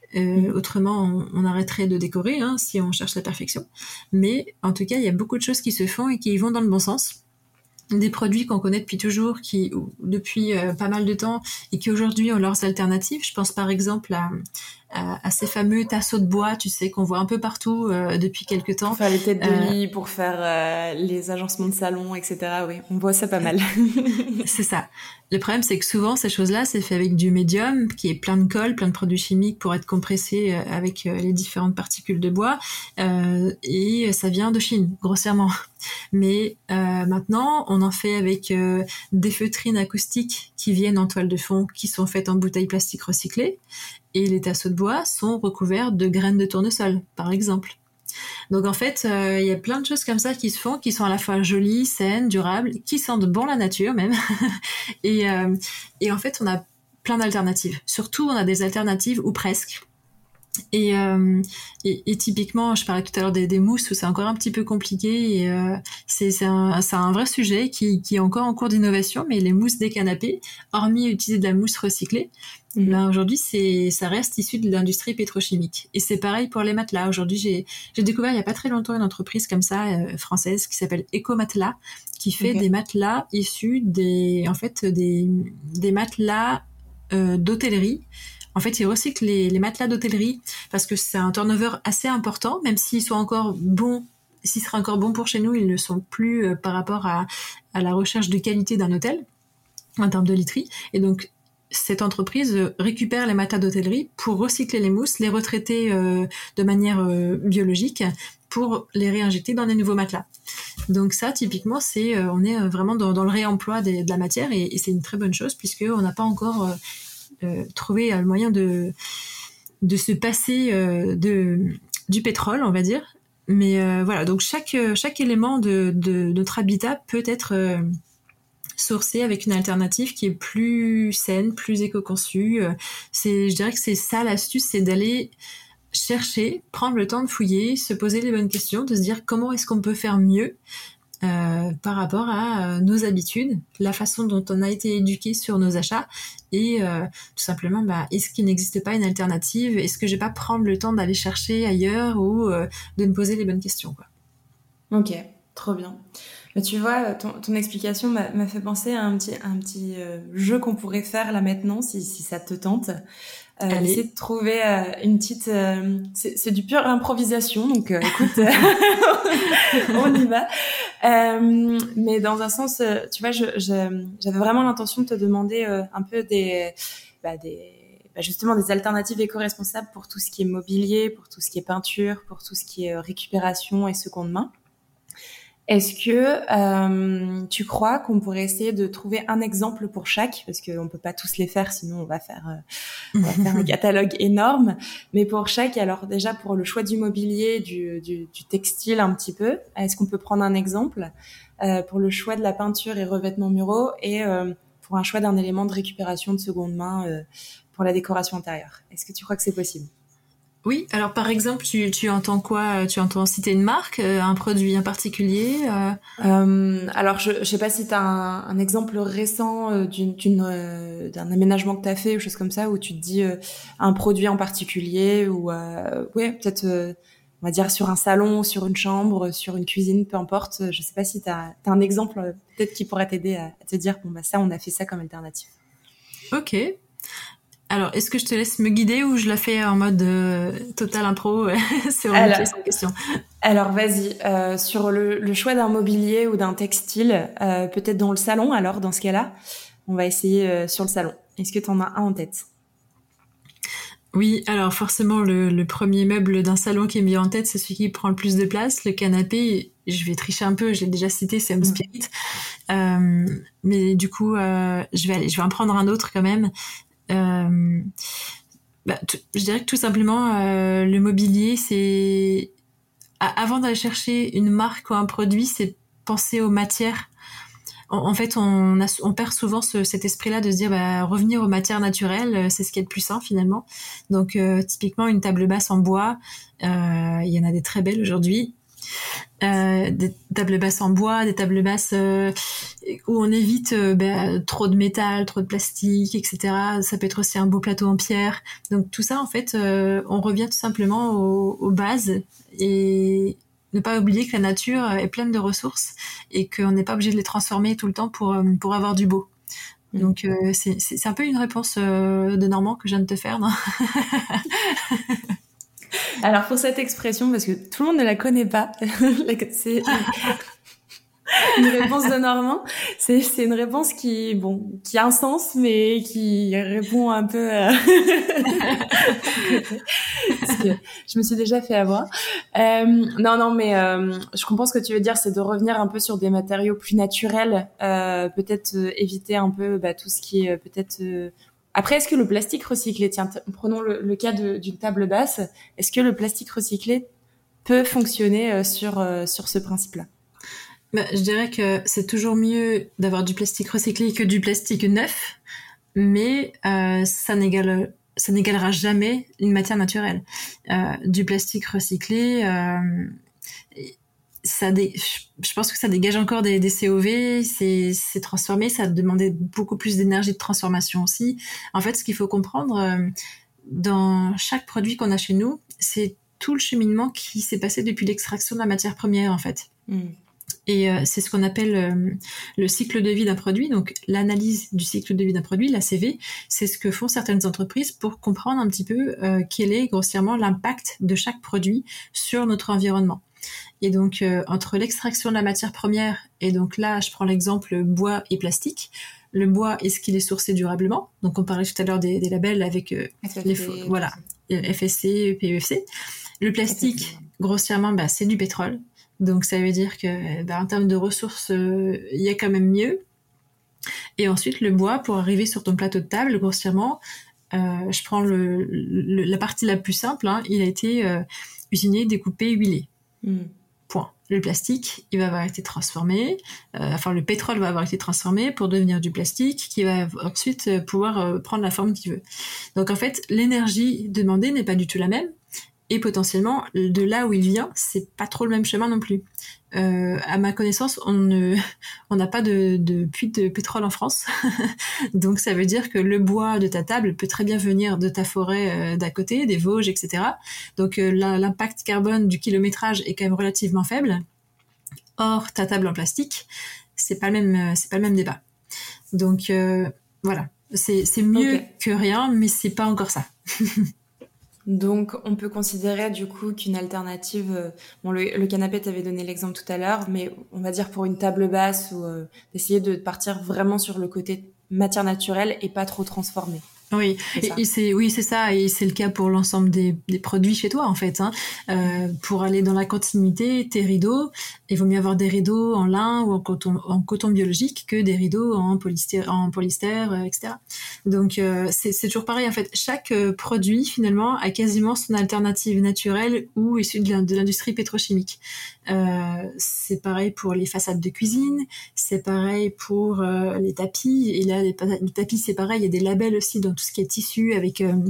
Euh, autrement, on, on arrêterait de décorer hein, si on cherche la perfection. Mais en tout cas, il y a beaucoup de choses qui se font et qui vont dans le bon sens. Des produits qu'on connaît depuis toujours, qui depuis euh, pas mal de temps et qui aujourd'hui ont leurs alternatives. Je pense par exemple à, à, à ces fameux tasseaux de bois, tu sais, qu'on voit un peu partout euh, depuis quelques temps. Pour faire les têtes de euh, lit, pour faire euh, les agencements de salon, et cetera. Oui, on voit ça pas mal. C'est ça. Le problème, c'est que souvent, ces choses-là, c'est fait avec du médium, qui est plein de colle, plein de produits chimiques pour être compressé euh, avec euh, les différentes particules de bois. Euh, et ça vient de Chine, grossièrement. Mais euh, maintenant, on en fait avec euh, des feutrines acoustiques qui viennent en toile de fond, qui sont faites en bouteilles plastiques recyclées. Et les tasseaux de bois sont recouverts de graines de tournesol, par exemple. Donc en fait, il euh, y a plein de choses comme ça qui se font, qui sont à la fois jolies, saines, durables, qui sentent bon la nature même. et, euh, et en fait, on a plein d'alternatives. Surtout, on a des alternatives, ou presque. Et, euh, et, et typiquement, je parlais tout à l'heure des, des mousses où c'est encore un petit peu compliqué. Et, euh, c'est, c'est, un, c'est un vrai sujet qui, qui est encore en cours d'innovation, mais les mousses des canapés, hormis utiliser de la mousse recyclée, mmh. là aujourd'hui, c'est, ça reste issu de l'industrie pétrochimique. Et c'est pareil pour les matelas. Aujourd'hui, j'ai, j'ai découvert il y a pas très longtemps une entreprise comme ça, euh, française, qui s'appelle Eco-Matelas, qui fait okay. des matelas issus des, en fait, des, des matelas euh, d'hôtellerie. En fait, ils recyclent les, les matelas d'hôtellerie parce que c'est un turnover assez important, même s'ils sont encore bons, s'ils seraient encore bons pour chez nous, ils ne le sont plus euh, par rapport à, à la recherche de qualité d'un hôtel en termes de literie. Et donc, cette entreprise récupère les matelas d'hôtellerie pour recycler les mousses, les retraiter euh, de manière euh, biologique pour les réinjecter dans des nouveaux matelas. Donc ça, typiquement, c'est euh, on est vraiment dans, dans le réemploi des, de la matière et, et c'est une très bonne chose puisqu'on n'a pas encore... Euh, Euh, trouver le moyen de de se passer euh, de du pétrole, on va dire. Mais euh, voilà, donc chaque chaque élément de de notre habitat peut être euh, sourcé avec une alternative qui est plus saine, plus éco-conçue. C'est, je dirais que c'est ça l'astuce, c'est d'aller chercher, prendre le temps de fouiller, se poser les bonnes questions, de se dire comment est-ce qu'on peut faire mieux. Euh, par rapport à euh, nos habitudes, la façon dont on a été éduqué sur nos achats et euh, tout simplement, bah, est-ce qu'il n'existe pas une alternative ? Est-ce que je vais pas prendre le temps d'aller chercher ailleurs ou euh, de me poser les bonnes questions, quoi. Ok, trop bien. Mais tu vois, ton, ton explication m'a, m'a fait penser à un petit, un petit euh, jeu qu'on pourrait faire là maintenant, si, si ça te tente. Euh, essayer de trouver euh, une petite... Euh, c'est, c'est du pure improvisation, donc euh, écoute, on y va. Euh, mais dans un sens, euh, tu vois, je, je, j'avais vraiment l'intention de te demander euh, un peu des, bah, des, bah, justement des alternatives éco-responsables pour tout ce qui est mobilier, pour tout ce qui est peinture, pour tout ce qui est récupération et seconde main. Est-ce que euh, tu crois qu'on pourrait essayer de trouver un exemple pour chaque, parce qu'on peut pas tous les faire, sinon on va faire, euh, on va faire un catalogue énorme. Mais pour chaque, alors déjà pour le choix du mobilier, du, du, du textile un petit peu, est-ce qu'on peut prendre un exemple euh, pour le choix de la peinture et revêtements muraux et euh, pour un choix d'un élément de récupération de seconde main euh, pour la décoration intérieure. Est-ce que tu crois que c'est possible ? Oui, alors par exemple, tu, tu entends quoi ? Tu entends citer une marque, un produit en particulier euh... Euh, Alors, je ne sais pas si tu as un, un exemple récent euh, d'une, d'une, euh, d'un aménagement que tu as fait ou chose comme ça, où tu te dis euh, un produit en particulier, ou euh, ouais, peut-être, euh, on va dire, sur un salon, sur une chambre, sur une cuisine, peu importe. Je ne sais pas si tu as un exemple euh, peut-être qui pourrait t'aider à, à te dire, bon, bah ça, on a fait ça comme alternative. Ok. Alors, est-ce que je te laisse me guider ou je la fais en mode euh, total impro C'est vraiment une question. Alors, vas-y. Euh, sur le, le choix d'un mobilier ou d'un textile, euh, peut-être dans le salon, alors, dans ce cas-là, on va essayer euh, sur le salon. Est-ce que tu en as un en tête ? Oui, alors forcément, le, le premier meuble d'un salon qui est mis en tête, c'est celui qui prend le plus de place. Le canapé, je vais tricher un peu, je l'ai déjà cité, c'est Home Spirit. Mmh. Euh, mais du coup, euh, je vais aller, je vais en prendre un autre quand même. Euh, bah, t- je dirais que tout simplement euh, le mobilier, c'est à- avant d'aller chercher une marque ou un produit, c'est penser aux matières. En, en fait, on, a, on perd souvent ce, cet esprit-là de se dire bah, revenir aux matières naturelles, c'est ce qui est le plus sain finalement. Donc euh, typiquement une table basse en bois, euh, il y en a des très belles aujourd'hui. Euh, des tables basses en bois, des tables basses euh, où on évite euh, bah, trop de métal, trop de plastique, et cetera. Ça peut être aussi un beau plateau en pierre. Donc tout ça, en fait, euh, on revient tout simplement aux, aux bases et ne pas oublier que la nature est pleine de ressources et qu'on n'est pas obligé de les transformer tout le temps pour, pour avoir du beau. Donc euh, c'est, c'est, c'est un peu une réponse euh, de Normand que je viens de te faire, non? Alors pour cette expression, parce que tout le monde ne la connaît pas, c'est une réponse de Normand. C'est, c'est une réponse qui, bon, qui a un sens, mais qui répond un peu. À... Parce que je me suis déjà fait avoir. Euh, non, non, mais euh, je comprends ce que tu veux dire, c'est de revenir un peu sur des matériaux plus naturels, euh, peut-être euh, éviter un peu bah, tout ce qui est euh, peut-être. Euh... Après, est-ce que le plastique recyclé, tiens, t- prenons le, le cas de, d'une table basse, est-ce que le plastique recyclé peut fonctionner euh, sur euh, sur ce principe-là? Bah, je dirais que c'est toujours mieux d'avoir du plastique recyclé que du plastique neuf, mais euh, ça n'égale ça n'égalera jamais une matière naturelle. Euh, du plastique recyclé, euh, ça dé... je pense que ça dégage encore des, des C O V, c'est, c'est transformé, ça demandait beaucoup plus d'énergie de transformation aussi. En fait, ce qu'il faut comprendre, euh, dans chaque produit qu'on a chez nous, c'est tout le cheminement qui s'est passé depuis l'extraction de la matière première, en fait. Mm. Et euh, c'est ce qu'on appelle euh, le cycle de vie d'un produit. Donc l'analyse du cycle de vie d'un produit, la C V, c'est ce que font certaines entreprises pour comprendre un petit peu euh, quel est grossièrement l'impact de chaque produit sur notre environnement. Et donc euh, entre l'extraction de la matière première, et donc là je prends l'exemple bois et plastique. Le bois, est-ce qu'il est sourcé durablement? Donc on parlait tout à l'heure des, des labels avec euh, F F P, les fo- voilà, F S C, P E F C. Le plastique, F F P. Grossièrement, bah, c'est du pétrole. Donc ça veut dire que bah, en termes de ressources, il euh, y a quand même mieux. Et ensuite le bois, pour arriver sur ton plateau de table, grossièrement, euh, je prends le, le, la partie la plus simple, hein, il a été euh, usiné, découpé, huilé. Mm. Point. Le plastique, il va avoir été transformé, euh, enfin le pétrole va avoir été transformé pour devenir du plastique qui va ensuite pouvoir euh, prendre la forme qu'il veut. Donc en fait, l'énergie demandée n'est pas du tout la même. Et potentiellement, de là où il vient, c'est pas trop le même chemin non plus. Euh, à ma connaissance, on ne, on n'a pas de, de puits de pétrole en France. Donc ça veut dire que le bois de ta table peut très bien venir de ta forêt euh, d'à côté, des Vosges, et cetera. Donc euh, l'impact carbone du kilométrage est quand même relativement faible. Or, ta table en plastique, c'est pas le même, c'est pas le même débat. Donc euh, voilà, c'est, c'est mieux okay. que rien, mais c'est pas encore ça. Donc, on peut considérer du coup qu'une alternative, euh, bon, le, le canapé, t'avais donné l'exemple tout à l'heure, mais on va dire pour une table basse ou euh, d'essayer de partir vraiment sur le côté matière naturelle et pas trop transformée. Oui, et, et c'est oui c'est ça, et c'est le cas pour l'ensemble des, des produits chez toi en fait. Hein. Euh, pour aller dans la continuité, tes rideaux, il vaut mieux avoir des rideaux en lin ou en coton, en coton biologique que des rideaux en polyester, en polyester, euh, et cetera. Donc euh, c'est, c'est toujours pareil en fait. Chaque euh, produit finalement a quasiment son alternative naturelle ou issue de, de l'industrie pétrochimique. Euh, c'est pareil pour les façades de cuisine, c'est pareil pour euh, les tapis. Et là, les, les tapis, c'est pareil, il y a des labels aussi dans tout ce qui est tissu avec euh,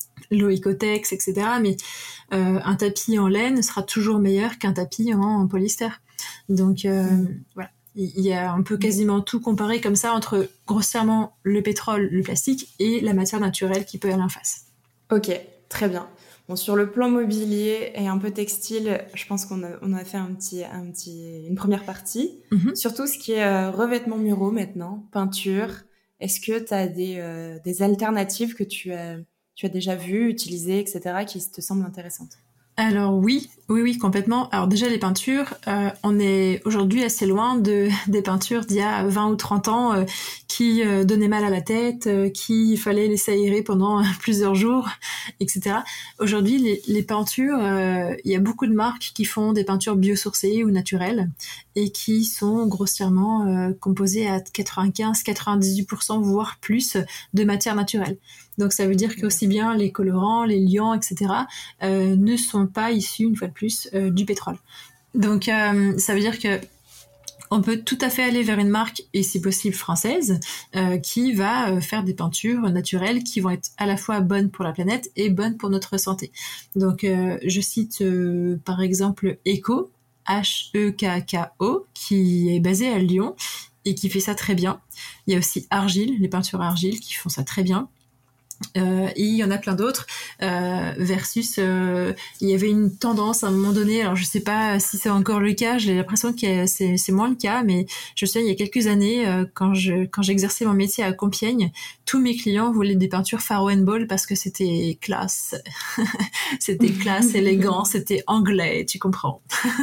l'Oecotex, et cetera. Mais euh, un tapis en laine sera toujours meilleur qu'un tapis en, en polyester. Donc euh, mmh. voilà, il y a un peu quasiment tout comparé comme ça entre grossièrement le pétrole, le plastique et la matière naturelle qui peut aller en face. Ok, très bien. Bon, sur le plan mobilier et un peu textile, je pense qu'on a, on a fait un petit, un petit, une première partie. Mm-hmm. Surtout ce qui est euh, revêtements muraux maintenant, peinture. Est-ce que tu as des, euh, des alternatives que tu as, tu as déjà vues, utilisées, et cetera, qui te semblent intéressantes? Alors oui, oui, oui, complètement. Alors déjà les peintures, euh, on est aujourd'hui assez loin de des peintures d'il y a vingt ou trente ans euh, qui euh, donnaient mal à la tête, euh, qui fallait laisser aérer pendant plusieurs jours, et cetera. Aujourd'hui, les, les peintures, euh, il y a beaucoup de marques qui font des peintures biosourcées ou naturelles et qui sont grossièrement euh, composées à quatre-vingt-quinze à quatre-vingt-dix-huit pour cent voire plus de matière naturelle. Donc ça veut dire qu'aussi bien les colorants, les liants, et cetera euh, ne sont pas issus, une fois de plus, euh, du pétrole. Donc euh, ça veut dire que on peut tout à fait aller vers une marque, et si possible française, euh, qui va euh, faire des peintures naturelles qui vont être à la fois bonnes pour la planète et bonnes pour notre santé. Donc euh, je cite euh, par exemple Eco, H E K K O, qui est basé à Lyon et qui fait ça très bien. Il y a aussi Argile, les peintures Argile qui font ça très bien. Euh, et il y en a plein d'autres euh, versus euh, il y avait une tendance à un moment donné, alors je sais pas si c'est encore le cas, j'ai l'impression que c'est, c'est moins le cas, mais je sais il y a quelques années euh, quand je quand j'exerçais mon métier à Compiègne, tous mes clients voulaient des peintures Faro and Ball parce que c'était classe c'était classe, élégant, c'était anglais, tu comprends.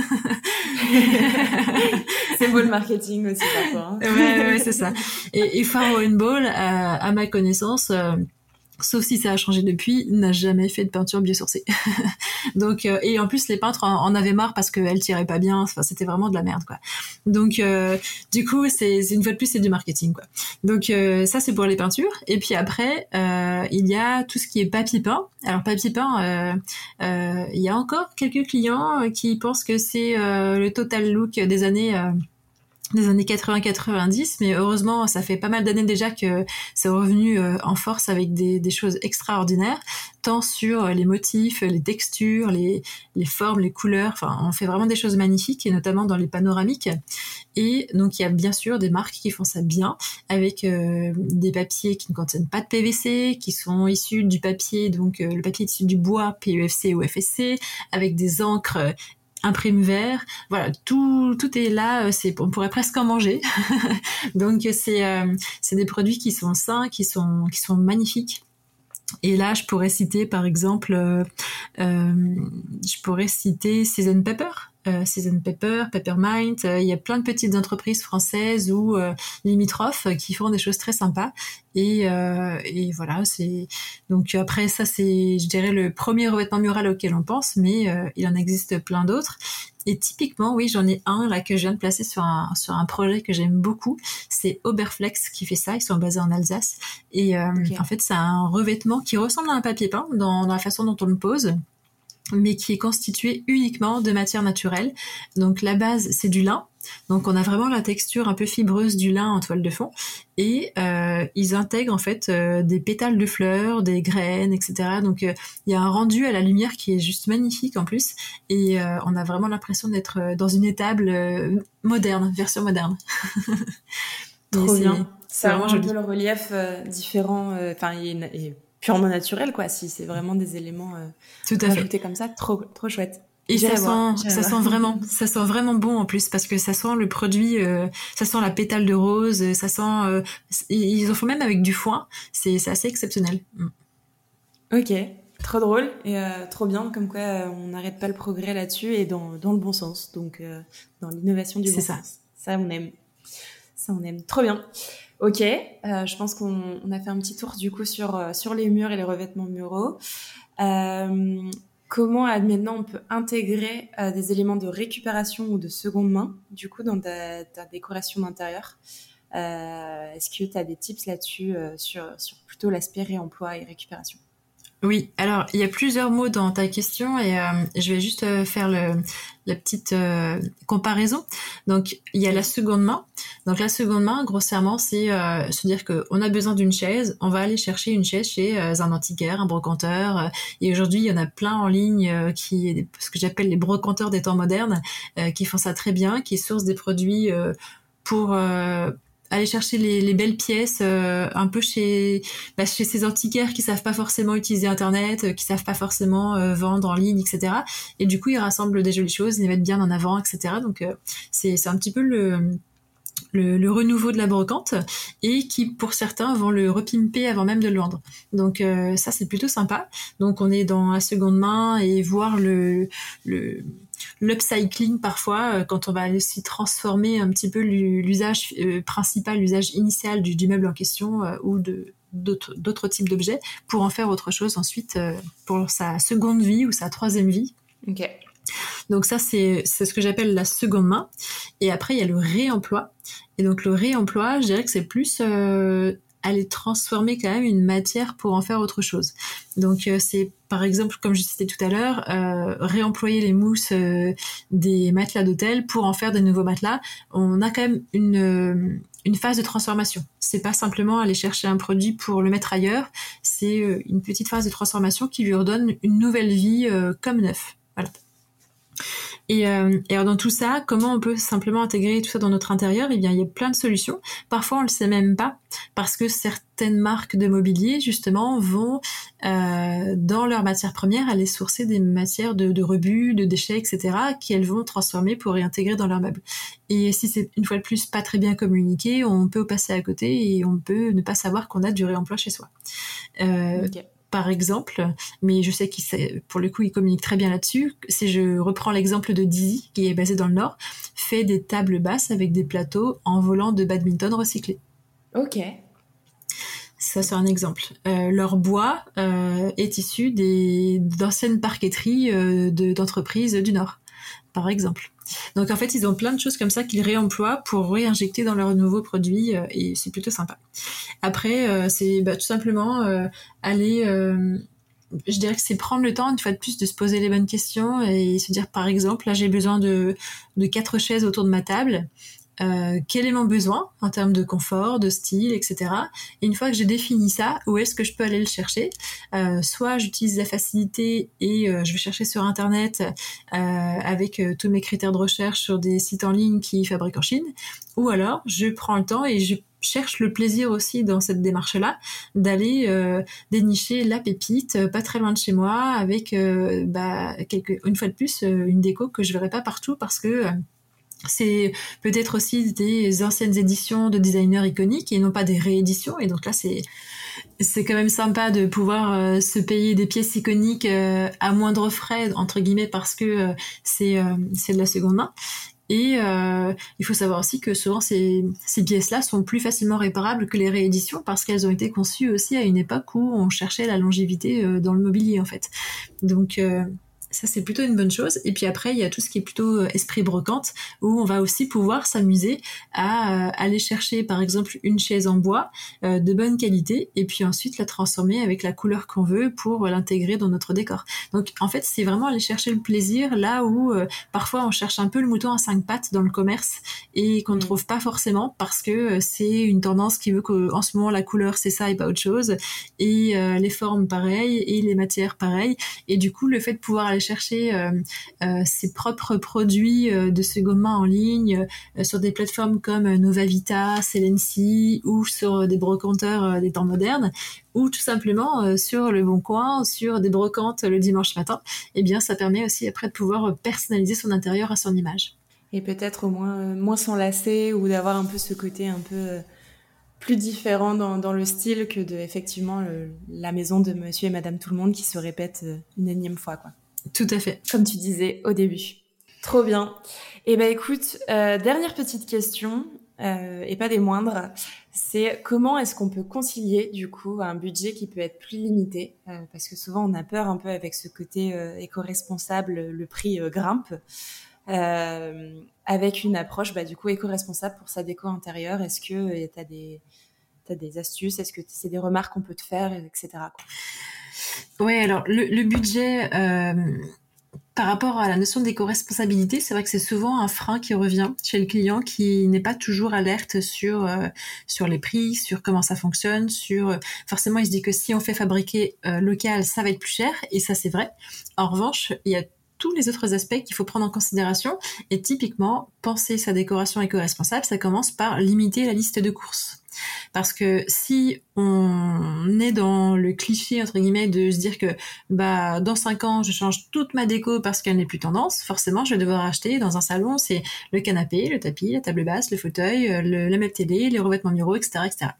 C'est beau le marketing aussi parfois, hein. ouais, ouais c'est ça. Et, et Faro and Ball à, à ma connaissance euh, sauf si ça a changé depuis, n'a jamais fait de peinture biosourcée. Donc euh, et en plus les peintres en, en avaient marre parce qu'elle tirait pas bien, enfin c'était vraiment de la merde quoi. Donc euh, du coup c'est, c'est une fois de plus c'est du marketing quoi. Donc euh, ça c'est pour les peintures et puis après euh, il y a tout ce qui est papier peint. Alors papier peint euh, euh, il y a encore quelques clients qui pensent que c'est euh, le total look des années euh, des années quatre-vingts quatre-vingt-dix, mais heureusement ça fait pas mal d'années déjà que c'est revenu euh, en force avec des, des choses extraordinaires, tant sur les motifs, les textures, les, les formes, les couleurs, enfin on fait vraiment des choses magnifiques et notamment dans les panoramiques. Et donc il y a bien sûr des marques qui font ça bien avec euh, des papiers qui ne contiennent pas de P V C, qui sont issus du papier, donc euh, le papier est issu du bois P E F C ou F S C, avec des encres imprime vert, voilà, tout tout est là, c'est on pourrait presque en manger. Donc c'est euh, c'est des produits qui sont sains, qui sont qui sont magnifiques. Et là, je pourrais citer par exemple, euh, euh, je pourrais citer Season Pepper. Euh, Season Pepper, Peppermint, euh, il y a plein de petites entreprises françaises ou euh, limitrophes qui font des choses très sympas et, euh, et voilà c'est donc après ça c'est je dirais le premier revêtement mural auquel on pense, mais euh, il en existe plein d'autres. Et typiquement, oui, j'en ai un là que je viens de placer sur un sur un projet que j'aime beaucoup. C'est Oberflex qui fait ça. Ils sont basés en Alsace et euh, okay. En fait, c'est un revêtement qui ressemble à un papier peint dans, dans la façon dont on le pose, mais qui est constitué uniquement de matière naturelle. Donc la base, c'est du lin. Donc on a vraiment la texture un peu fibreuse du lin en toile de fond. Et euh, ils intègrent en fait euh, des pétales de fleurs, des graines, et cetera. Donc il euh, y a un rendu à la lumière qui est juste magnifique en plus. Et euh, on a vraiment l'impression d'être dans une étable euh, moderne, version moderne. Trop bien. C'est vraiment joli. Un peu le relief euh, différent. Enfin, euh, il est purement naturel, quoi. Si c'est vraiment des éléments euh, tout à rajoutés fait comme ça, trop, trop chouette. Et ça sent, ça sent vraiment, ça sent vraiment bon en plus parce que ça sent le produit, euh, ça sent la pétale de rose, ça sent, euh, ils en font même avec du foin. C'est, c'est assez exceptionnel. Mm. Ok, trop drôle et euh, trop bien. Comme quoi, euh, on n'arrête pas le progrès là-dessus et dans dans le bon sens. Donc euh, dans l'innovation du bon c'est ça. sens. Ça, on aime. Ça, on aime. Trop bien. Ok, euh, je pense qu'on on a fait un petit tour du coup sur euh, sur les murs et les revêtements muraux. Euh, comment maintenant on peut intégrer euh, des éléments de récupération ou de seconde main du coup dans ta, ta décoration d'intérieur? euh, Est-ce que tu as des tips là-dessus euh, sur sur plutôt l'aspect réemploi et récupération? Oui, alors il y a plusieurs mots dans ta question et euh, je vais juste euh, faire le, la petite euh, comparaison. Donc il y a la seconde main. Donc la seconde main, grossièrement, c'est euh, se dire que on a besoin d'une chaise, on va aller chercher une chaise chez euh, un antiquaire, un brocanteur. Euh, et aujourd'hui, il y en a plein en ligne euh, qui, ce que j'appelle les brocanteurs des temps modernes, euh, qui font ça très bien, qui sourcent des produits euh, pour euh, aller chercher les, les belles pièces euh, un peu chez bah, chez ces antiquaires qui savent pas forcément utiliser internet, euh, qui savent pas forcément euh, vendre en ligne, et cetera. Et du coup ils rassemblent des jolies choses, ils les mettent bien en avant, et cetera. Donc euh, c'est c'est un petit peu le Le, le renouveau de la brocante et qui pour certains vont le repimper avant même de le vendre. Donc euh, ça c'est plutôt sympa. Donc on est dans la seconde main et voir le le l'upcycling parfois euh, quand on va aussi transformer un petit peu l'usage euh, principal, l'usage initial du, du meuble en question euh, ou de d'autres d'autres types d'objets pour en faire autre chose ensuite euh, pour sa seconde vie ou sa troisième vie. Ok. Donc ça, c'est, c'est ce que j'appelle la seconde main. Et après, il y a le réemploi. Et donc le réemploi, je dirais que c'est plus euh, aller transformer quand même une matière pour en faire autre chose. Donc euh, c'est par exemple, comme je citais tout à l'heure, euh, réemployer les mousses euh, des matelas d'hôtel pour en faire de nouveaux matelas. On a quand même une, euh, une phase de transformation. C'est pas simplement aller chercher un produit pour le mettre ailleurs. C'est euh, une petite phase de transformation qui lui redonne une nouvelle vie euh, comme neuf. Voilà. Et, euh, et alors dans tout ça, comment on peut simplement intégrer tout ça dans notre intérieur? Eh bien, il y a plein de solutions. Parfois, on le sait même pas, parce que certaines marques de mobilier, justement, vont, euh, dans leurs matières premières, aller sourcer des matières de, de rebut, de déchets, et cetera, qu'elles vont transformer pour réintégrer dans leurs meubles. Et si c'est, une fois de plus, pas très bien communiqué, on peut passer à côté et on peut ne pas savoir qu'on a du réemploi chez soi. Euh, Ok. Par exemple, mais je sais qu'il sait, pour le coup, il communique très bien là-dessus. Si je reprends l'exemple de Dizzy, qui est basé dans le Nord, fait des tables basses avec des plateaux en volant de badminton recyclés. Ok. Ça, c'est un exemple. Euh, leur bois euh, est issu des, d'anciennes parqueteries euh, de, d'entreprises du Nord, par exemple. Donc en fait, ils ont plein de choses comme ça qu'ils réemploient pour réinjecter dans leurs nouveaux produits euh, et c'est plutôt sympa. Après, euh, c'est bah, tout simplement euh, aller... Euh, je dirais que c'est prendre le temps, une fois de plus, de se poser les bonnes questions et se dire, par exemple, là, j'ai besoin de, de quatre chaises autour de ma table. Euh, quel est mon besoin en termes de confort, de style, et cetera. Et une fois que j'ai défini ça, où est-ce que je peux aller le chercher? euh, Soit j'utilise la facilité et euh, je vais chercher sur Internet euh, avec euh, tous mes critères de recherche sur des sites en ligne qui fabriquent en Chine, ou alors je prends le temps et je cherche le plaisir aussi dans cette démarche-là, d'aller euh, dénicher la pépite euh, pas très loin de chez moi, avec euh, bah, quelque, une fois de plus euh, une déco que je verrai pas partout parce que euh, c'est peut-être aussi des anciennes éditions de designers iconiques et non pas des rééditions. Et donc là, c'est c'est quand même sympa de pouvoir euh, se payer des pièces iconiques euh, à moindre frais, entre guillemets, parce que euh, c'est euh, c'est de la seconde main. Et euh, il faut savoir aussi que souvent ces, ces pièces-là sont plus facilement réparables que les rééditions parce qu'elles ont été conçues aussi à une époque où on cherchait la longévité euh, dans le mobilier, en fait. Donc... Euh, ça, c'est plutôt une bonne chose. Et puis après, il y a tout ce qui est plutôt euh, esprit brocante, où on va aussi pouvoir s'amuser à euh, aller chercher, par exemple, une chaise en bois euh, de bonne qualité, et puis ensuite la transformer avec la couleur qu'on veut pour l'intégrer dans notre décor. Donc, en fait, c'est vraiment aller chercher le plaisir là où euh, parfois on cherche un peu le mouton à cinq pattes dans le commerce et qu'on ne Mmh. trouve pas forcément parce que euh, c'est une tendance qui veut qu'en ce moment, la couleur, c'est ça et pas autre chose, et euh, les formes pareilles, et les matières pareilles. Et du coup, le fait de pouvoir aller chercher euh, euh, ses propres produits euh, de seconde main en ligne euh, sur des plateformes comme Novavita, Celency ou sur des brocanteurs euh, des temps modernes ou tout simplement euh, sur Le Bon Coin, sur des brocantes le dimanche matin, eh bien ça permet aussi après de pouvoir personnaliser son intérieur à son image. Et peut-être au moins, euh, moins s'enlacer ou d'avoir un peu ce côté un peu euh, plus différent dans, dans le style que de effectivement le, la maison de monsieur et madame tout le monde qui se répète euh, une énième fois, quoi. Tout à fait. Comme tu disais au début. Trop bien. Eh ben écoute, euh, dernière petite question, euh, et pas des moindres, c'est comment est-ce qu'on peut concilier du coup un budget qui peut être plus limité, euh, parce que souvent on a peur un peu avec ce côté euh, éco-responsable, le prix euh, grimpe, euh, avec une approche bah, du coup éco-responsable pour sa déco intérieure. Est-ce que euh, t'as des t'as des astuces, est-ce que c'est des remarques qu'on peut te faire, et cetera quoi. Ouais, alors le, le budget. Euh... Par rapport à la notion d'éco-responsabilité, c'est vrai que c'est souvent un frein qui revient chez le client qui n'est pas toujours alerte sur euh, sur les prix, sur comment ça fonctionne, sur euh, forcément il se dit que si on fait fabriquer euh, local, ça va être plus cher et ça c'est vrai. En revanche, il y a tous les autres aspects qu'il faut prendre en considération et typiquement penser sa décoration éco-responsable, ça commence par limiter la liste de courses. Parce que si on est dans le cliché entre guillemets de se dire que bah dans cinq ans je change toute ma déco parce qu'elle n'est plus tendance, forcément je vais devoir acheter dans un salon c'est le canapé, le tapis, la table basse, le fauteuil, le, la même télé, les revêtements muraux, et cetera, et cetera.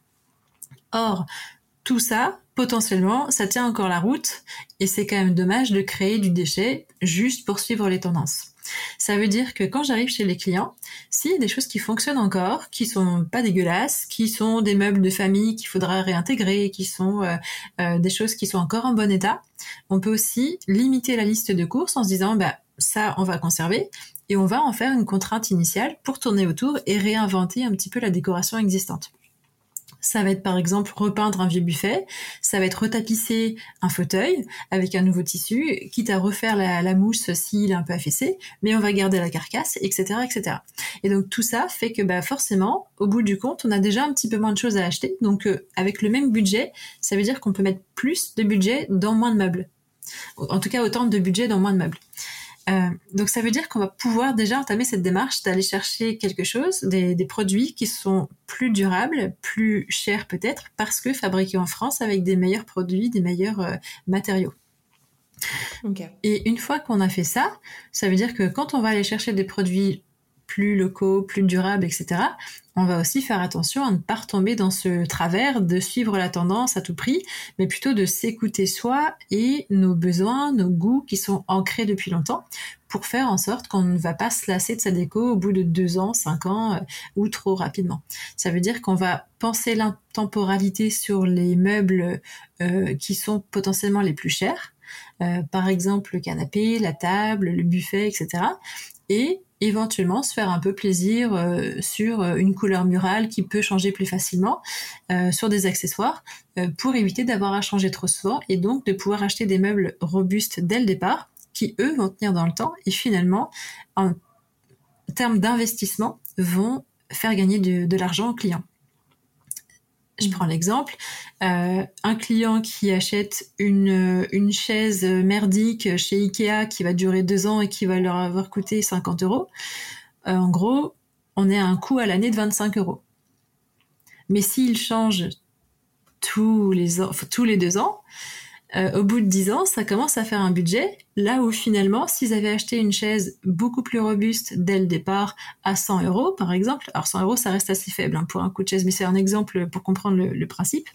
Or tout ça, potentiellement, ça tient encore la route et c'est quand même dommage de créer du déchet juste pour suivre les tendances. Ça veut dire que quand j'arrive chez les clients, s'il y a des choses qui fonctionnent encore, qui sont pas dégueulasses, qui sont des meubles de famille qu'il faudra réintégrer, qui sont euh, euh, des choses qui sont encore en bon état, on peut aussi limiter la liste de courses en se disant bah ça on va conserver et on va en faire une contrainte initiale pour tourner autour et réinventer un petit peu la décoration existante. Ça va être par exemple repeindre un vieux buffet, ça va être retapisser un fauteuil avec un nouveau tissu, quitte à refaire la, la mousse s'il est un peu affaissé, mais on va garder la carcasse, et cetera, et cetera. Et donc tout ça fait que bah forcément, au bout du compte, on a déjà un petit peu moins de choses à acheter. Donc euh, avec le même budget, ça veut dire qu'on peut mettre plus de budget dans moins de meubles. En tout cas, autant de budget dans moins de meubles. Euh, donc ça veut dire qu'on va pouvoir déjà entamer cette démarche d'aller chercher quelque chose, des, des produits qui sont plus durables, plus chers peut-être, parce que fabriqués en France avec des meilleurs produits, des meilleurs euh, matériaux. Okay. Et une fois qu'on a fait ça, ça veut dire que quand on va aller chercher des produits plus locaux, plus durables, et cetera, on va aussi faire attention à ne pas retomber dans ce travers de suivre la tendance à tout prix, mais plutôt de s'écouter soi et nos besoins, nos goûts qui sont ancrés depuis longtemps, pour faire en sorte qu'on ne va pas se lasser de sa déco au bout de deux ans, cinq ans, euh, ou trop rapidement. Ça veut dire qu'on va penser l'intemporalité sur les meubles euh, qui sont potentiellement les plus chers, euh, par exemple le canapé, la table, le buffet, et cetera, et éventuellement se faire un peu plaisir euh, sur une couleur murale qui peut changer plus facilement, euh, sur des accessoires, euh, pour éviter d'avoir à changer trop souvent et donc de pouvoir acheter des meubles robustes dès le départ qui, eux, vont tenir dans le temps et finalement, en termes d'investissement, vont faire gagner de, de l'argent aux clients. Je prends l'exemple, euh, un client qui achète une, une chaise merdique chez Ikea qui va durer deux ans et qui va leur avoir coûté cinquante euros, euh, en gros, on est à un coût à l'année de vingt-cinq euros. Mais s'il change tous les, ans, tous les deux ans, euh, au bout de dix ans, ça commence à faire un budget, là où finalement, s'ils avaient acheté une chaise beaucoup plus robuste dès le départ à cent euros, par exemple, alors cent euros, ça reste assez faible hein, pour un coût de chaise, mais c'est un exemple pour comprendre le, le principe.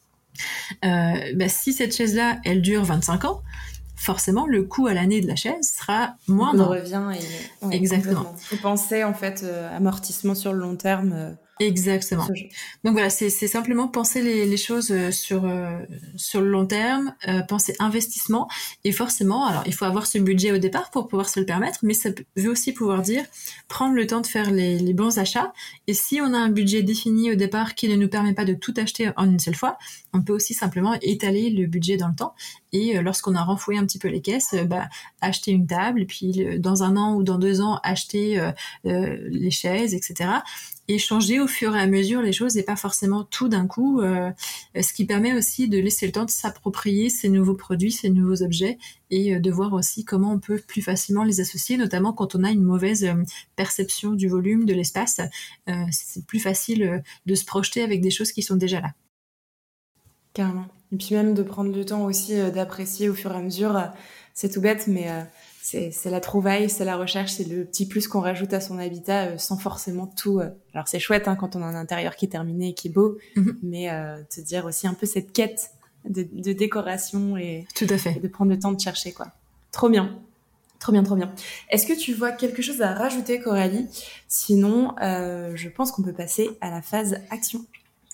Euh, bah, si cette chaise-là, elle dure vingt-cinq ans, forcément, le coût à l'année de la chaise sera moindre. Le revient et... ouais, exactement. Il faut penser, en fait, euh, amortissement sur le long terme. Euh... Exactement. Donc voilà, c'est, c'est simplement penser les, les choses sur, euh, sur le long terme, euh, penser investissement. Et forcément, alors il faut avoir ce budget au départ pour pouvoir se le permettre, mais ça veut aussi pouvoir dire prendre le temps de faire les, les bons achats. Et si on a un budget défini au départ qui ne nous permet pas de tout acheter en une seule fois, on peut aussi simplement étaler le budget dans le temps. Et euh, lorsqu'on a renfloué un petit peu les caisses, euh, bah, acheter une table, et puis euh, dans un an ou dans deux ans, acheter euh, euh, les chaises, et cetera. Et changer au fur et à mesure les choses et pas forcément tout d'un coup, euh, ce qui permet aussi de laisser le temps de s'approprier ces nouveaux produits, ces nouveaux objets et euh, de voir aussi comment on peut plus facilement les associer, notamment quand on a une mauvaise euh, perception du volume, de l'espace. Euh, c'est plus facile euh, de se projeter avec des choses qui sont déjà là. Carrément. Et puis même de prendre le temps aussi euh, d'apprécier au fur et à mesure. Euh, c'est tout bête, mais euh, c'est, c'est la trouvaille, c'est la recherche, c'est le petit plus qu'on rajoute à son habitat euh, sans forcément tout... Euh... Alors c'est chouette hein, quand on a un intérieur qui est terminé et qui est beau, mm-hmm. mais euh, te dire aussi un peu cette quête de, de décoration et, tout à fait. et de prendre le temps de chercher, quoi. Trop bien. Trop bien, trop bien. Est-ce que tu vois quelque chose à rajouter, Coralie ? Sinon, euh, je pense qu'on peut passer à la phase action.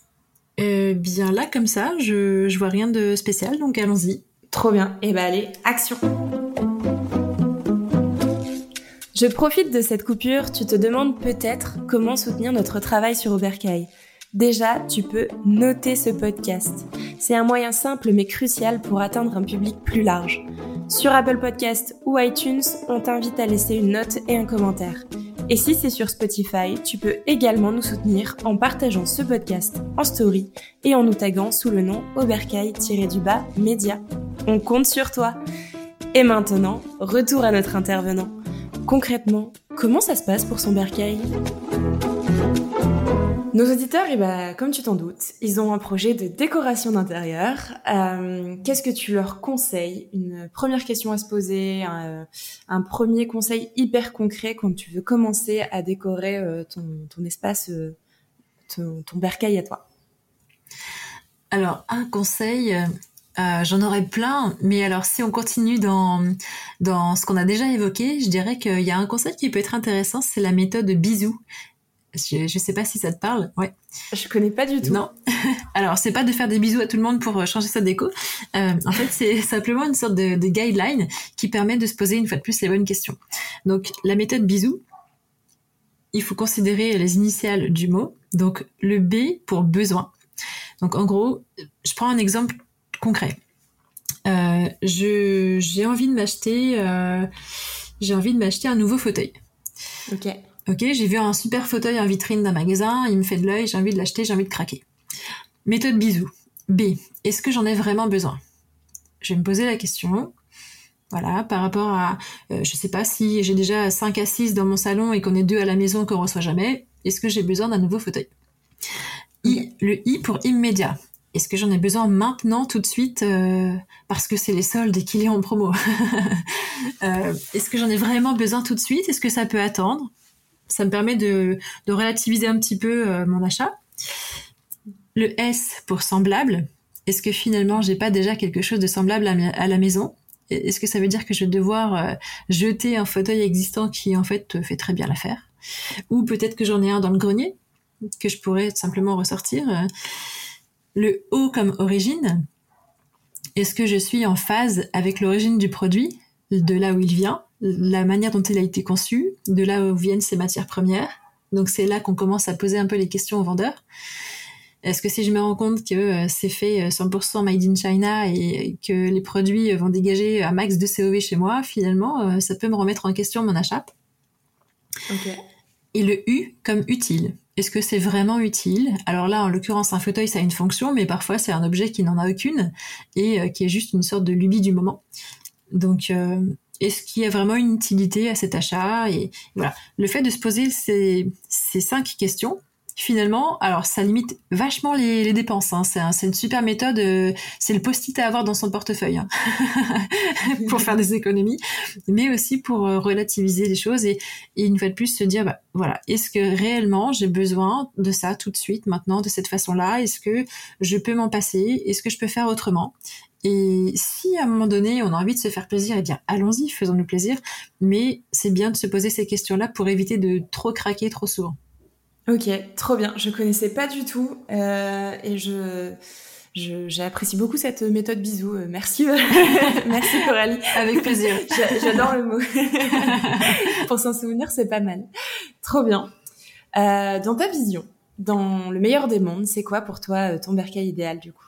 Euh, bien là, comme ça, je, je vois rien de spécial, donc allons-y. Trop bien. Eh ben allez, action. Je profite de cette coupure, tu te demandes peut-être comment soutenir notre travail sur Oberkaï. Déjà, tu peux noter ce podcast. C'est un moyen simple mais crucial pour atteindre un public plus large. Sur Apple Podcasts ou iTunes, on t'invite à laisser une note et un commentaire. Et si c'est sur Spotify, tu peux également nous soutenir en partageant ce podcast en story et en nous taguant sous le nom Oberkaï-du-bas Média. On compte sur toi. Et maintenant, retour à notre intervenant. Concrètement, comment ça se passe pour son Bercail ? Nos auditeurs, eh ben, comme tu t'en doutes, ils ont un projet de décoration d'intérieur. Euh, qu'est-ce que tu leur conseilles ? Une première question à se poser, un, un premier conseil hyper concret quand tu veux commencer à décorer euh, ton, ton espace, euh, ton, ton Bercail à toi. Alors, un conseil... Euh, j'en aurais plein, mais alors si on continue dans dans ce qu'on a déjà évoqué, je dirais qu'il y a un concept qui peut être intéressant, c'est la méthode bisou. Je, je sais pas si ça te parle. Ouais. Je connais pas du tout. Non. Alors c'est pas de faire des bisous à tout le monde pour changer sa déco. Euh, en fait, c'est simplement une sorte de, de guideline qui permet de se poser une fois de plus les bonnes questions. Donc la méthode bisou, il faut considérer les initiales du mot. Donc le B pour besoin. Donc en gros, je prends un exemple concret. Euh, je, j'ai envie de m'acheter, euh, j'ai envie de m'acheter un nouveau fauteuil. Ok. Ok, j'ai vu un super fauteuil en vitrine d'un magasin, il me fait de l'œil, j'ai envie de l'acheter, j'ai envie de craquer. Méthode bisou. B. Est-ce que j'en ai vraiment besoin ? Je vais me poser la question. Voilà, par rapport à, euh, je sais pas si j'ai déjà cinq assises dans mon salon et qu'on est deux à la maison qu'on reçoit jamais, est-ce que j'ai besoin d'un nouveau fauteuil? I, okay. Le I pour immédiat. Est-ce que j'en ai besoin maintenant, tout de suite, euh, parce que c'est les soldes et qu'il est en promo? euh, Est-ce que j'en ai vraiment besoin tout de suite? Est-ce que ça peut attendre? Ça me permet de, de relativiser un petit peu euh, mon achat. Le S pour semblable. Est-ce que finalement, j'ai pas déjà quelque chose de semblable à, à la maison? Est-ce que ça veut dire que je vais devoir euh, jeter un fauteuil existant qui, en fait, fait très bien l'affaire? Ou peut-être que j'en ai un dans le grenier, que je pourrais simplement ressortir. Le O comme origine. Est-ce que je suis en phase avec l'origine du produit, de là où il vient, la manière dont il a été conçu, de là où viennent ses matières premières? Donc c'est là qu'on commence à poser un peu les questions aux vendeurs. Est-ce que si je me rends compte que c'est fait cent pour cent made in China et que les produits vont dégager un max de C O V chez moi, finalement, ça peut me remettre en question mon achat. Okay. Et le U comme utile. Est-ce que c'est vraiment utile? Alors là, en l'occurrence, un fauteuil, ça a une fonction, mais parfois, c'est un objet qui n'en a aucune et euh, qui est juste une sorte de lubie du moment. Donc, euh, est-ce qu'il y a vraiment une utilité à cet achat? Et voilà, le fait de se poser ces, ces cinq questions, finalement, alors ça limite vachement les, les dépenses. Hein. C'est, un, c'est une super méthode. Euh, c'est le post-it à avoir dans son portefeuille hein. pour faire des économies, mais aussi pour euh, relativiser les choses et, et une fois de plus se dire, bah, voilà, est-ce que réellement j'ai besoin de ça tout de suite, maintenant, de cette façon-là? Est-ce que je peux m'en passer? Est-ce que je peux faire autrement? Et si à un moment donné on a envie de se faire plaisir, eh bien allons-y, faisons-nous plaisir. Mais c'est bien de se poser ces questions-là pour éviter de trop craquer trop souvent. Ok, trop bien. Je connaissais pas du tout euh, et je, je j'apprécie beaucoup cette méthode bisou. Euh, merci, merci Coralie. Avec plaisir. J'adore le mot. Pour s'en souvenir, c'est pas mal. Trop bien. Euh, dans ta vision, dans le meilleur des mondes, c'est quoi pour toi ton bercail idéal du coup?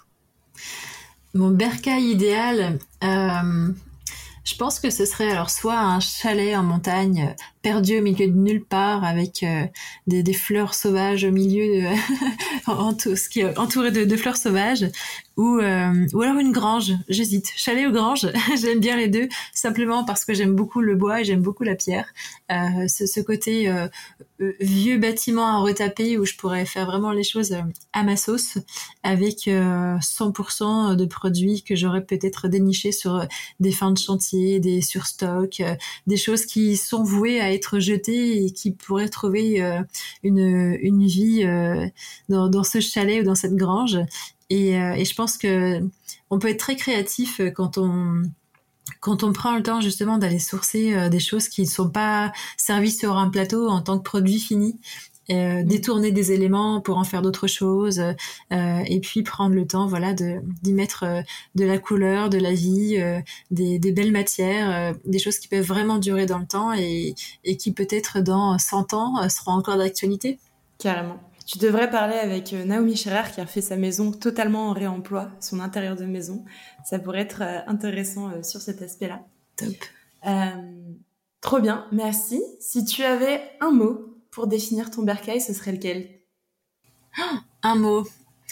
Mon bercail idéal, euh, je pense que ce serait alors soit un chalet en montagne perdu au milieu de nulle part avec euh, des, des fleurs sauvages au milieu, de, en tout, ce qui est entouré de, de fleurs sauvages, ou euh, ou alors une grange. J'hésite, chalet ou grange. J'aime bien les deux, simplement parce que j'aime beaucoup le bois et j'aime beaucoup la pierre. Euh, ce, ce côté euh, vieux bâtiment à retaper où je pourrais faire vraiment les choses à ma sauce, avec euh, cent pour cent de produits que j'aurais peut-être dénichés sur des fins de chantier, des surstocks, euh, des choses qui sont vouées à être jetées et qui pourraient trouver euh, une, une vie euh, dans, dans ce chalet ou dans cette grange. Et, euh, et je pense que on peut être très créatif quand on quand on prend le temps justement d'aller sourcer euh, des choses qui ne sont pas servies sur un plateau en tant que produit fini. Euh, détourner des éléments pour en faire d'autres choses euh, et puis prendre le temps voilà de d'y mettre euh, de la couleur, de la vie, euh, des, des belles matières, euh, des choses qui peuvent vraiment durer dans le temps et, et qui peut-être dans cent ans euh, seront encore d'actualité. Carrément. Tu devrais parler avec Naomi Scherer qui a fait sa maison totalement en réemploi, son intérieur de maison. Ça pourrait être intéressant euh, sur cet aspect-là. Top. Euh, trop bien, merci. Si tu avais un mot pour définir ton bercail, ce serait lequel? Oh, un mot.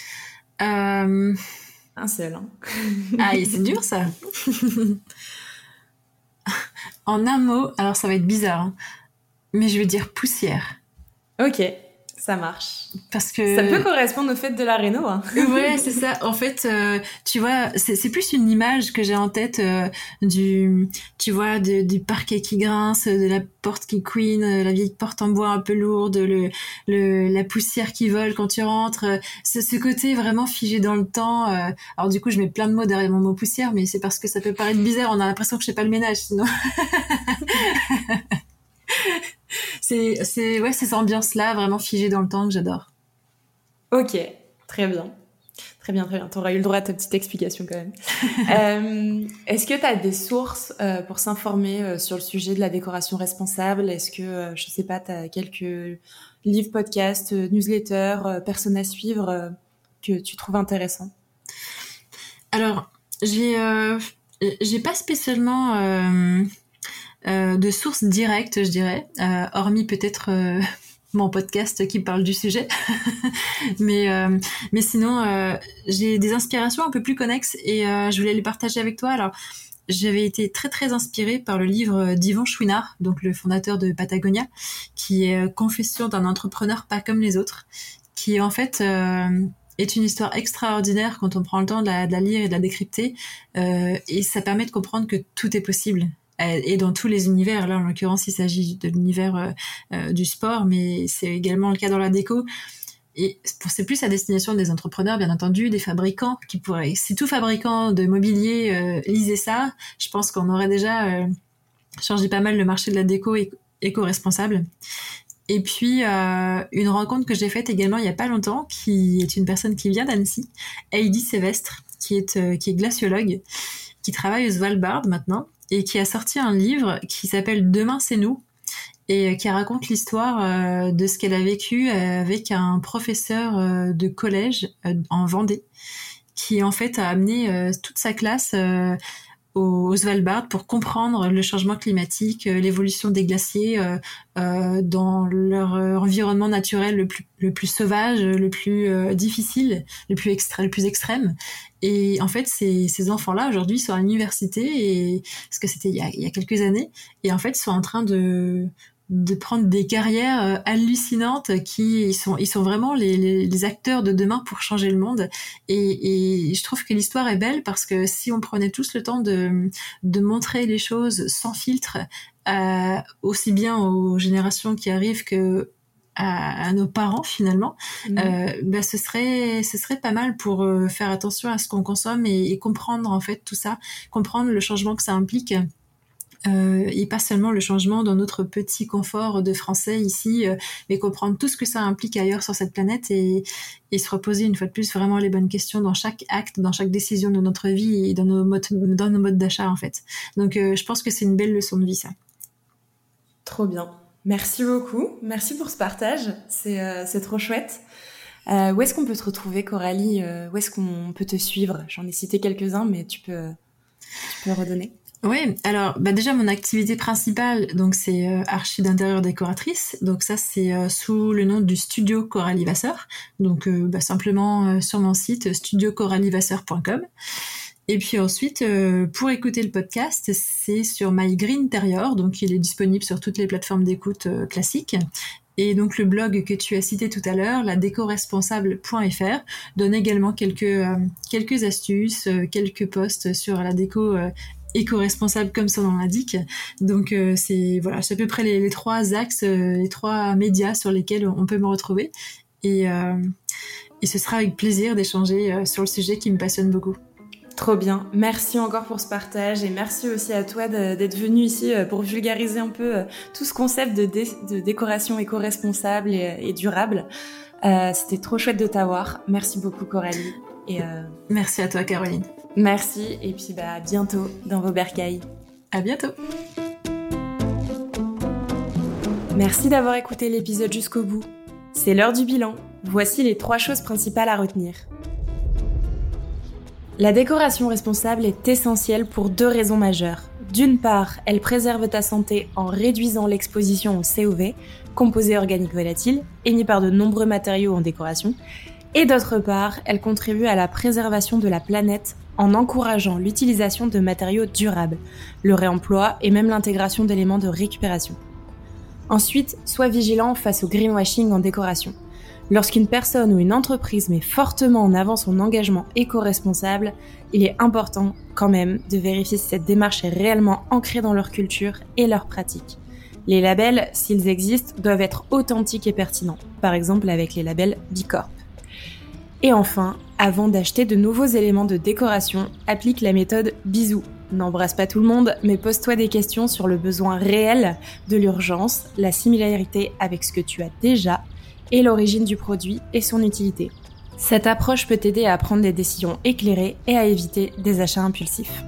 Euh... Un seul. Hein. Ah, c'est dur ça. En un mot, alors ça va être bizarre, hein, mais je vais dire poussière. Ok, ça marche. Parce que ça peut correspondre au fait de la réno. Hein. Ouais, c'est ça. En fait, euh, tu vois, c'est, c'est plus une image que j'ai en tête euh, du, tu vois, de, du parquet qui grince, de la porte qui couine, la vieille porte en bois un peu lourde, le, le, la poussière qui vole quand tu rentres. C'est ce côté vraiment figé dans le temps. Euh, alors du coup, je mets plein de mots derrière mon mot poussière, mais c'est parce que ça peut paraître bizarre. On a l'impression que je fais pas le ménage, sinon. c'est, c'est, ouais, ces ambiances-là, vraiment figées dans le temps que j'adore. Ok, très bien. Très bien, très bien. T'auras eu le droit à ta petite explication quand même. euh, est-ce que t'as des sources euh, pour s'informer euh, sur le sujet de la décoration responsable? Est-ce que, euh, je sais pas, t'as quelques livres, podcasts, euh, newsletters, euh, personnes à suivre euh, que tu trouves intéressants? Alors, j'ai, euh, j'ai pas spécialement euh, euh, de sources directes, je dirais, euh, hormis peut-être... Euh, mon podcast qui parle du sujet. mais, euh, mais sinon, euh, j'ai des inspirations un peu plus connexes et euh, je voulais les partager avec toi. Alors, j'avais été très très inspirée par le livre d'Yvon Chouinard, donc le fondateur de Patagonia, qui est Confession d'un entrepreneur pas comme les autres, qui en fait euh, est une histoire extraordinaire quand on prend le temps de la, de la lire et de la décrypter, euh, et ça permet de comprendre que tout est possible. Et dans tous les univers, là en l'occurrence il s'agit de l'univers euh, euh, du sport, mais c'est également le cas dans la déco. Et c'est plus à destination des entrepreneurs, bien entendu, des fabricants qui pourraient. Si tout fabricant de mobilier euh, lisait ça, je pense qu'on aurait déjà euh, changé pas mal le marché de la déco éco- éco-responsable. Et puis euh, une rencontre que j'ai faite également il y a pas longtemps, qui est une personne qui vient d'Annecy, Heidi Sévestre, qui est euh, qui est glaciologue, qui travaille au Svalbard maintenant, et qui a sorti un livre qui s'appelle Demain c'est nous, et qui raconte l'histoire euh, de ce qu'elle a vécu avec un professeur euh, de collège euh, en Vendée, qui en fait a amené euh, toute sa classe euh, au, au Svalbard pour comprendre le changement climatique, euh, l'évolution des glaciers euh, euh, dans leur euh, environnement naturel le plus, le plus sauvage, le plus euh, difficile, le plus, extra, le plus extrême. Et en fait, ces, ces enfants-là, aujourd'hui, sont à l'université, et, parce que c'était il y, a, il y a quelques années, et en fait, ils sont en train de... de prendre des carrières euh, hallucinantes, qui ils sont ils sont vraiment les, les, les acteurs de demain pour changer le monde, et, et je trouve que l'histoire est belle parce que si on prenait tous le temps de de montrer les choses sans filtre, euh, aussi bien aux générations qui arrivent que à, à nos parents finalement, mmh. euh, bah ce serait ce serait pas mal pour euh, faire attention à ce qu'on consomme, et, et comprendre en fait tout ça, comprendre le changement que ça implique. Euh, et pas seulement le changement dans notre petit confort de français ici, euh, mais comprendre tout ce que ça implique ailleurs sur cette planète, et, et se reposer une fois de plus vraiment les bonnes questions dans chaque acte, dans chaque décision de notre vie et dans nos modes, dans nos modes d'achat en fait. Donc euh, je pense que c'est une belle leçon de vie, ça. Trop bien. Merci beaucoup. Merci pour ce partage. C'est, euh, c'est trop chouette. Euh, où est-ce qu'on peut te retrouver, Coralie ? euh, Où est-ce qu'on peut te suivre ? J'en ai cité quelques-uns, mais tu peux, tu peux redonner. Oui, alors bah déjà mon activité principale, donc c'est euh, archi d'intérieur décoratrice. Donc ça c'est euh, sous le nom du studio Coralie Vasseur. Donc euh, bah, simplement euh, sur mon site studio coralie vasseur point com. Et puis ensuite, euh, pour écouter le podcast, c'est sur My Green Interior, donc il est disponible sur toutes les plateformes d'écoute euh, classiques. Et donc le blog que tu as cité tout à l'heure, la déco responsable point f r, donne également quelques euh, quelques astuces, euh, quelques posts sur la déco euh, éco-responsable comme son nom l'indique. Donc euh, c'est voilà, c'est à peu près les, les trois axes, euh, les trois médias sur lesquels on peut me retrouver. Et, euh, et ce sera avec plaisir d'échanger euh, sur le sujet qui me passionne beaucoup. Trop bien. Merci encore pour ce partage, et merci aussi à toi de, d'être venu ici pour vulgariser un peu tout ce concept de, dé, de décoration éco-responsable et, et durable. Euh, c'était trop chouette de t'avoir. Merci beaucoup, Coralie. Et euh... Merci à toi, Caroline. Merci, et puis bah, à bientôt dans vos bercailles. À bientôt. Merci d'avoir écouté l'épisode jusqu'au bout. C'est l'heure du bilan. Voici les trois choses principales à retenir. La décoration responsable est essentielle pour deux raisons majeures. D'une part, elle préserve ta santé en réduisant l'exposition au C O V, composés organiques volatiles, émis par de nombreux matériaux en décoration. Et d'autre part, elle contribue à la préservation de la planète en encourageant l'utilisation de matériaux durables, le réemploi et même l'intégration d'éléments de récupération. Ensuite, sois vigilant face au greenwashing en décoration. Lorsqu'une personne ou une entreprise met fortement en avant son engagement éco-responsable, il est important quand même de vérifier si cette démarche est réellement ancrée dans leur culture et leurs pratiques. Les labels, s'ils existent, doivent être authentiques et pertinents, par exemple avec les labels B Corp. Et enfin, avant d'acheter de nouveaux éléments de décoration, applique la méthode bisou. N'embrasse pas tout le monde, mais pose-toi des questions sur le besoin réel de l'urgence, la similarité avec ce que tu as déjà, et l'origine du produit et son utilité. Cette approche peut t'aider à prendre des décisions éclairées et à éviter des achats impulsifs.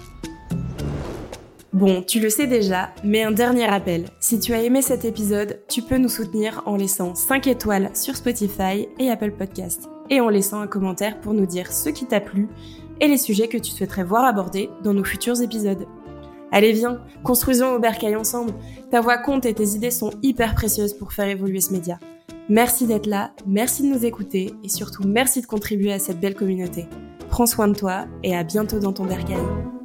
Bon, tu le sais déjà, mais un dernier rappel. Si tu as aimé cet épisode, tu peux nous soutenir en laissant cinq étoiles sur Spotify et Apple Podcasts, et en laissant un commentaire pour nous dire ce qui t'a plu et les sujets que tu souhaiterais voir abordés dans nos futurs épisodes. Allez viens, construisons au bercail ensemble. Ta voix compte et tes idées sont hyper précieuses pour faire évoluer ce média. Merci d'être là, merci de nous écouter et surtout merci de contribuer à cette belle communauté. Prends soin de toi et à bientôt dans ton bercail.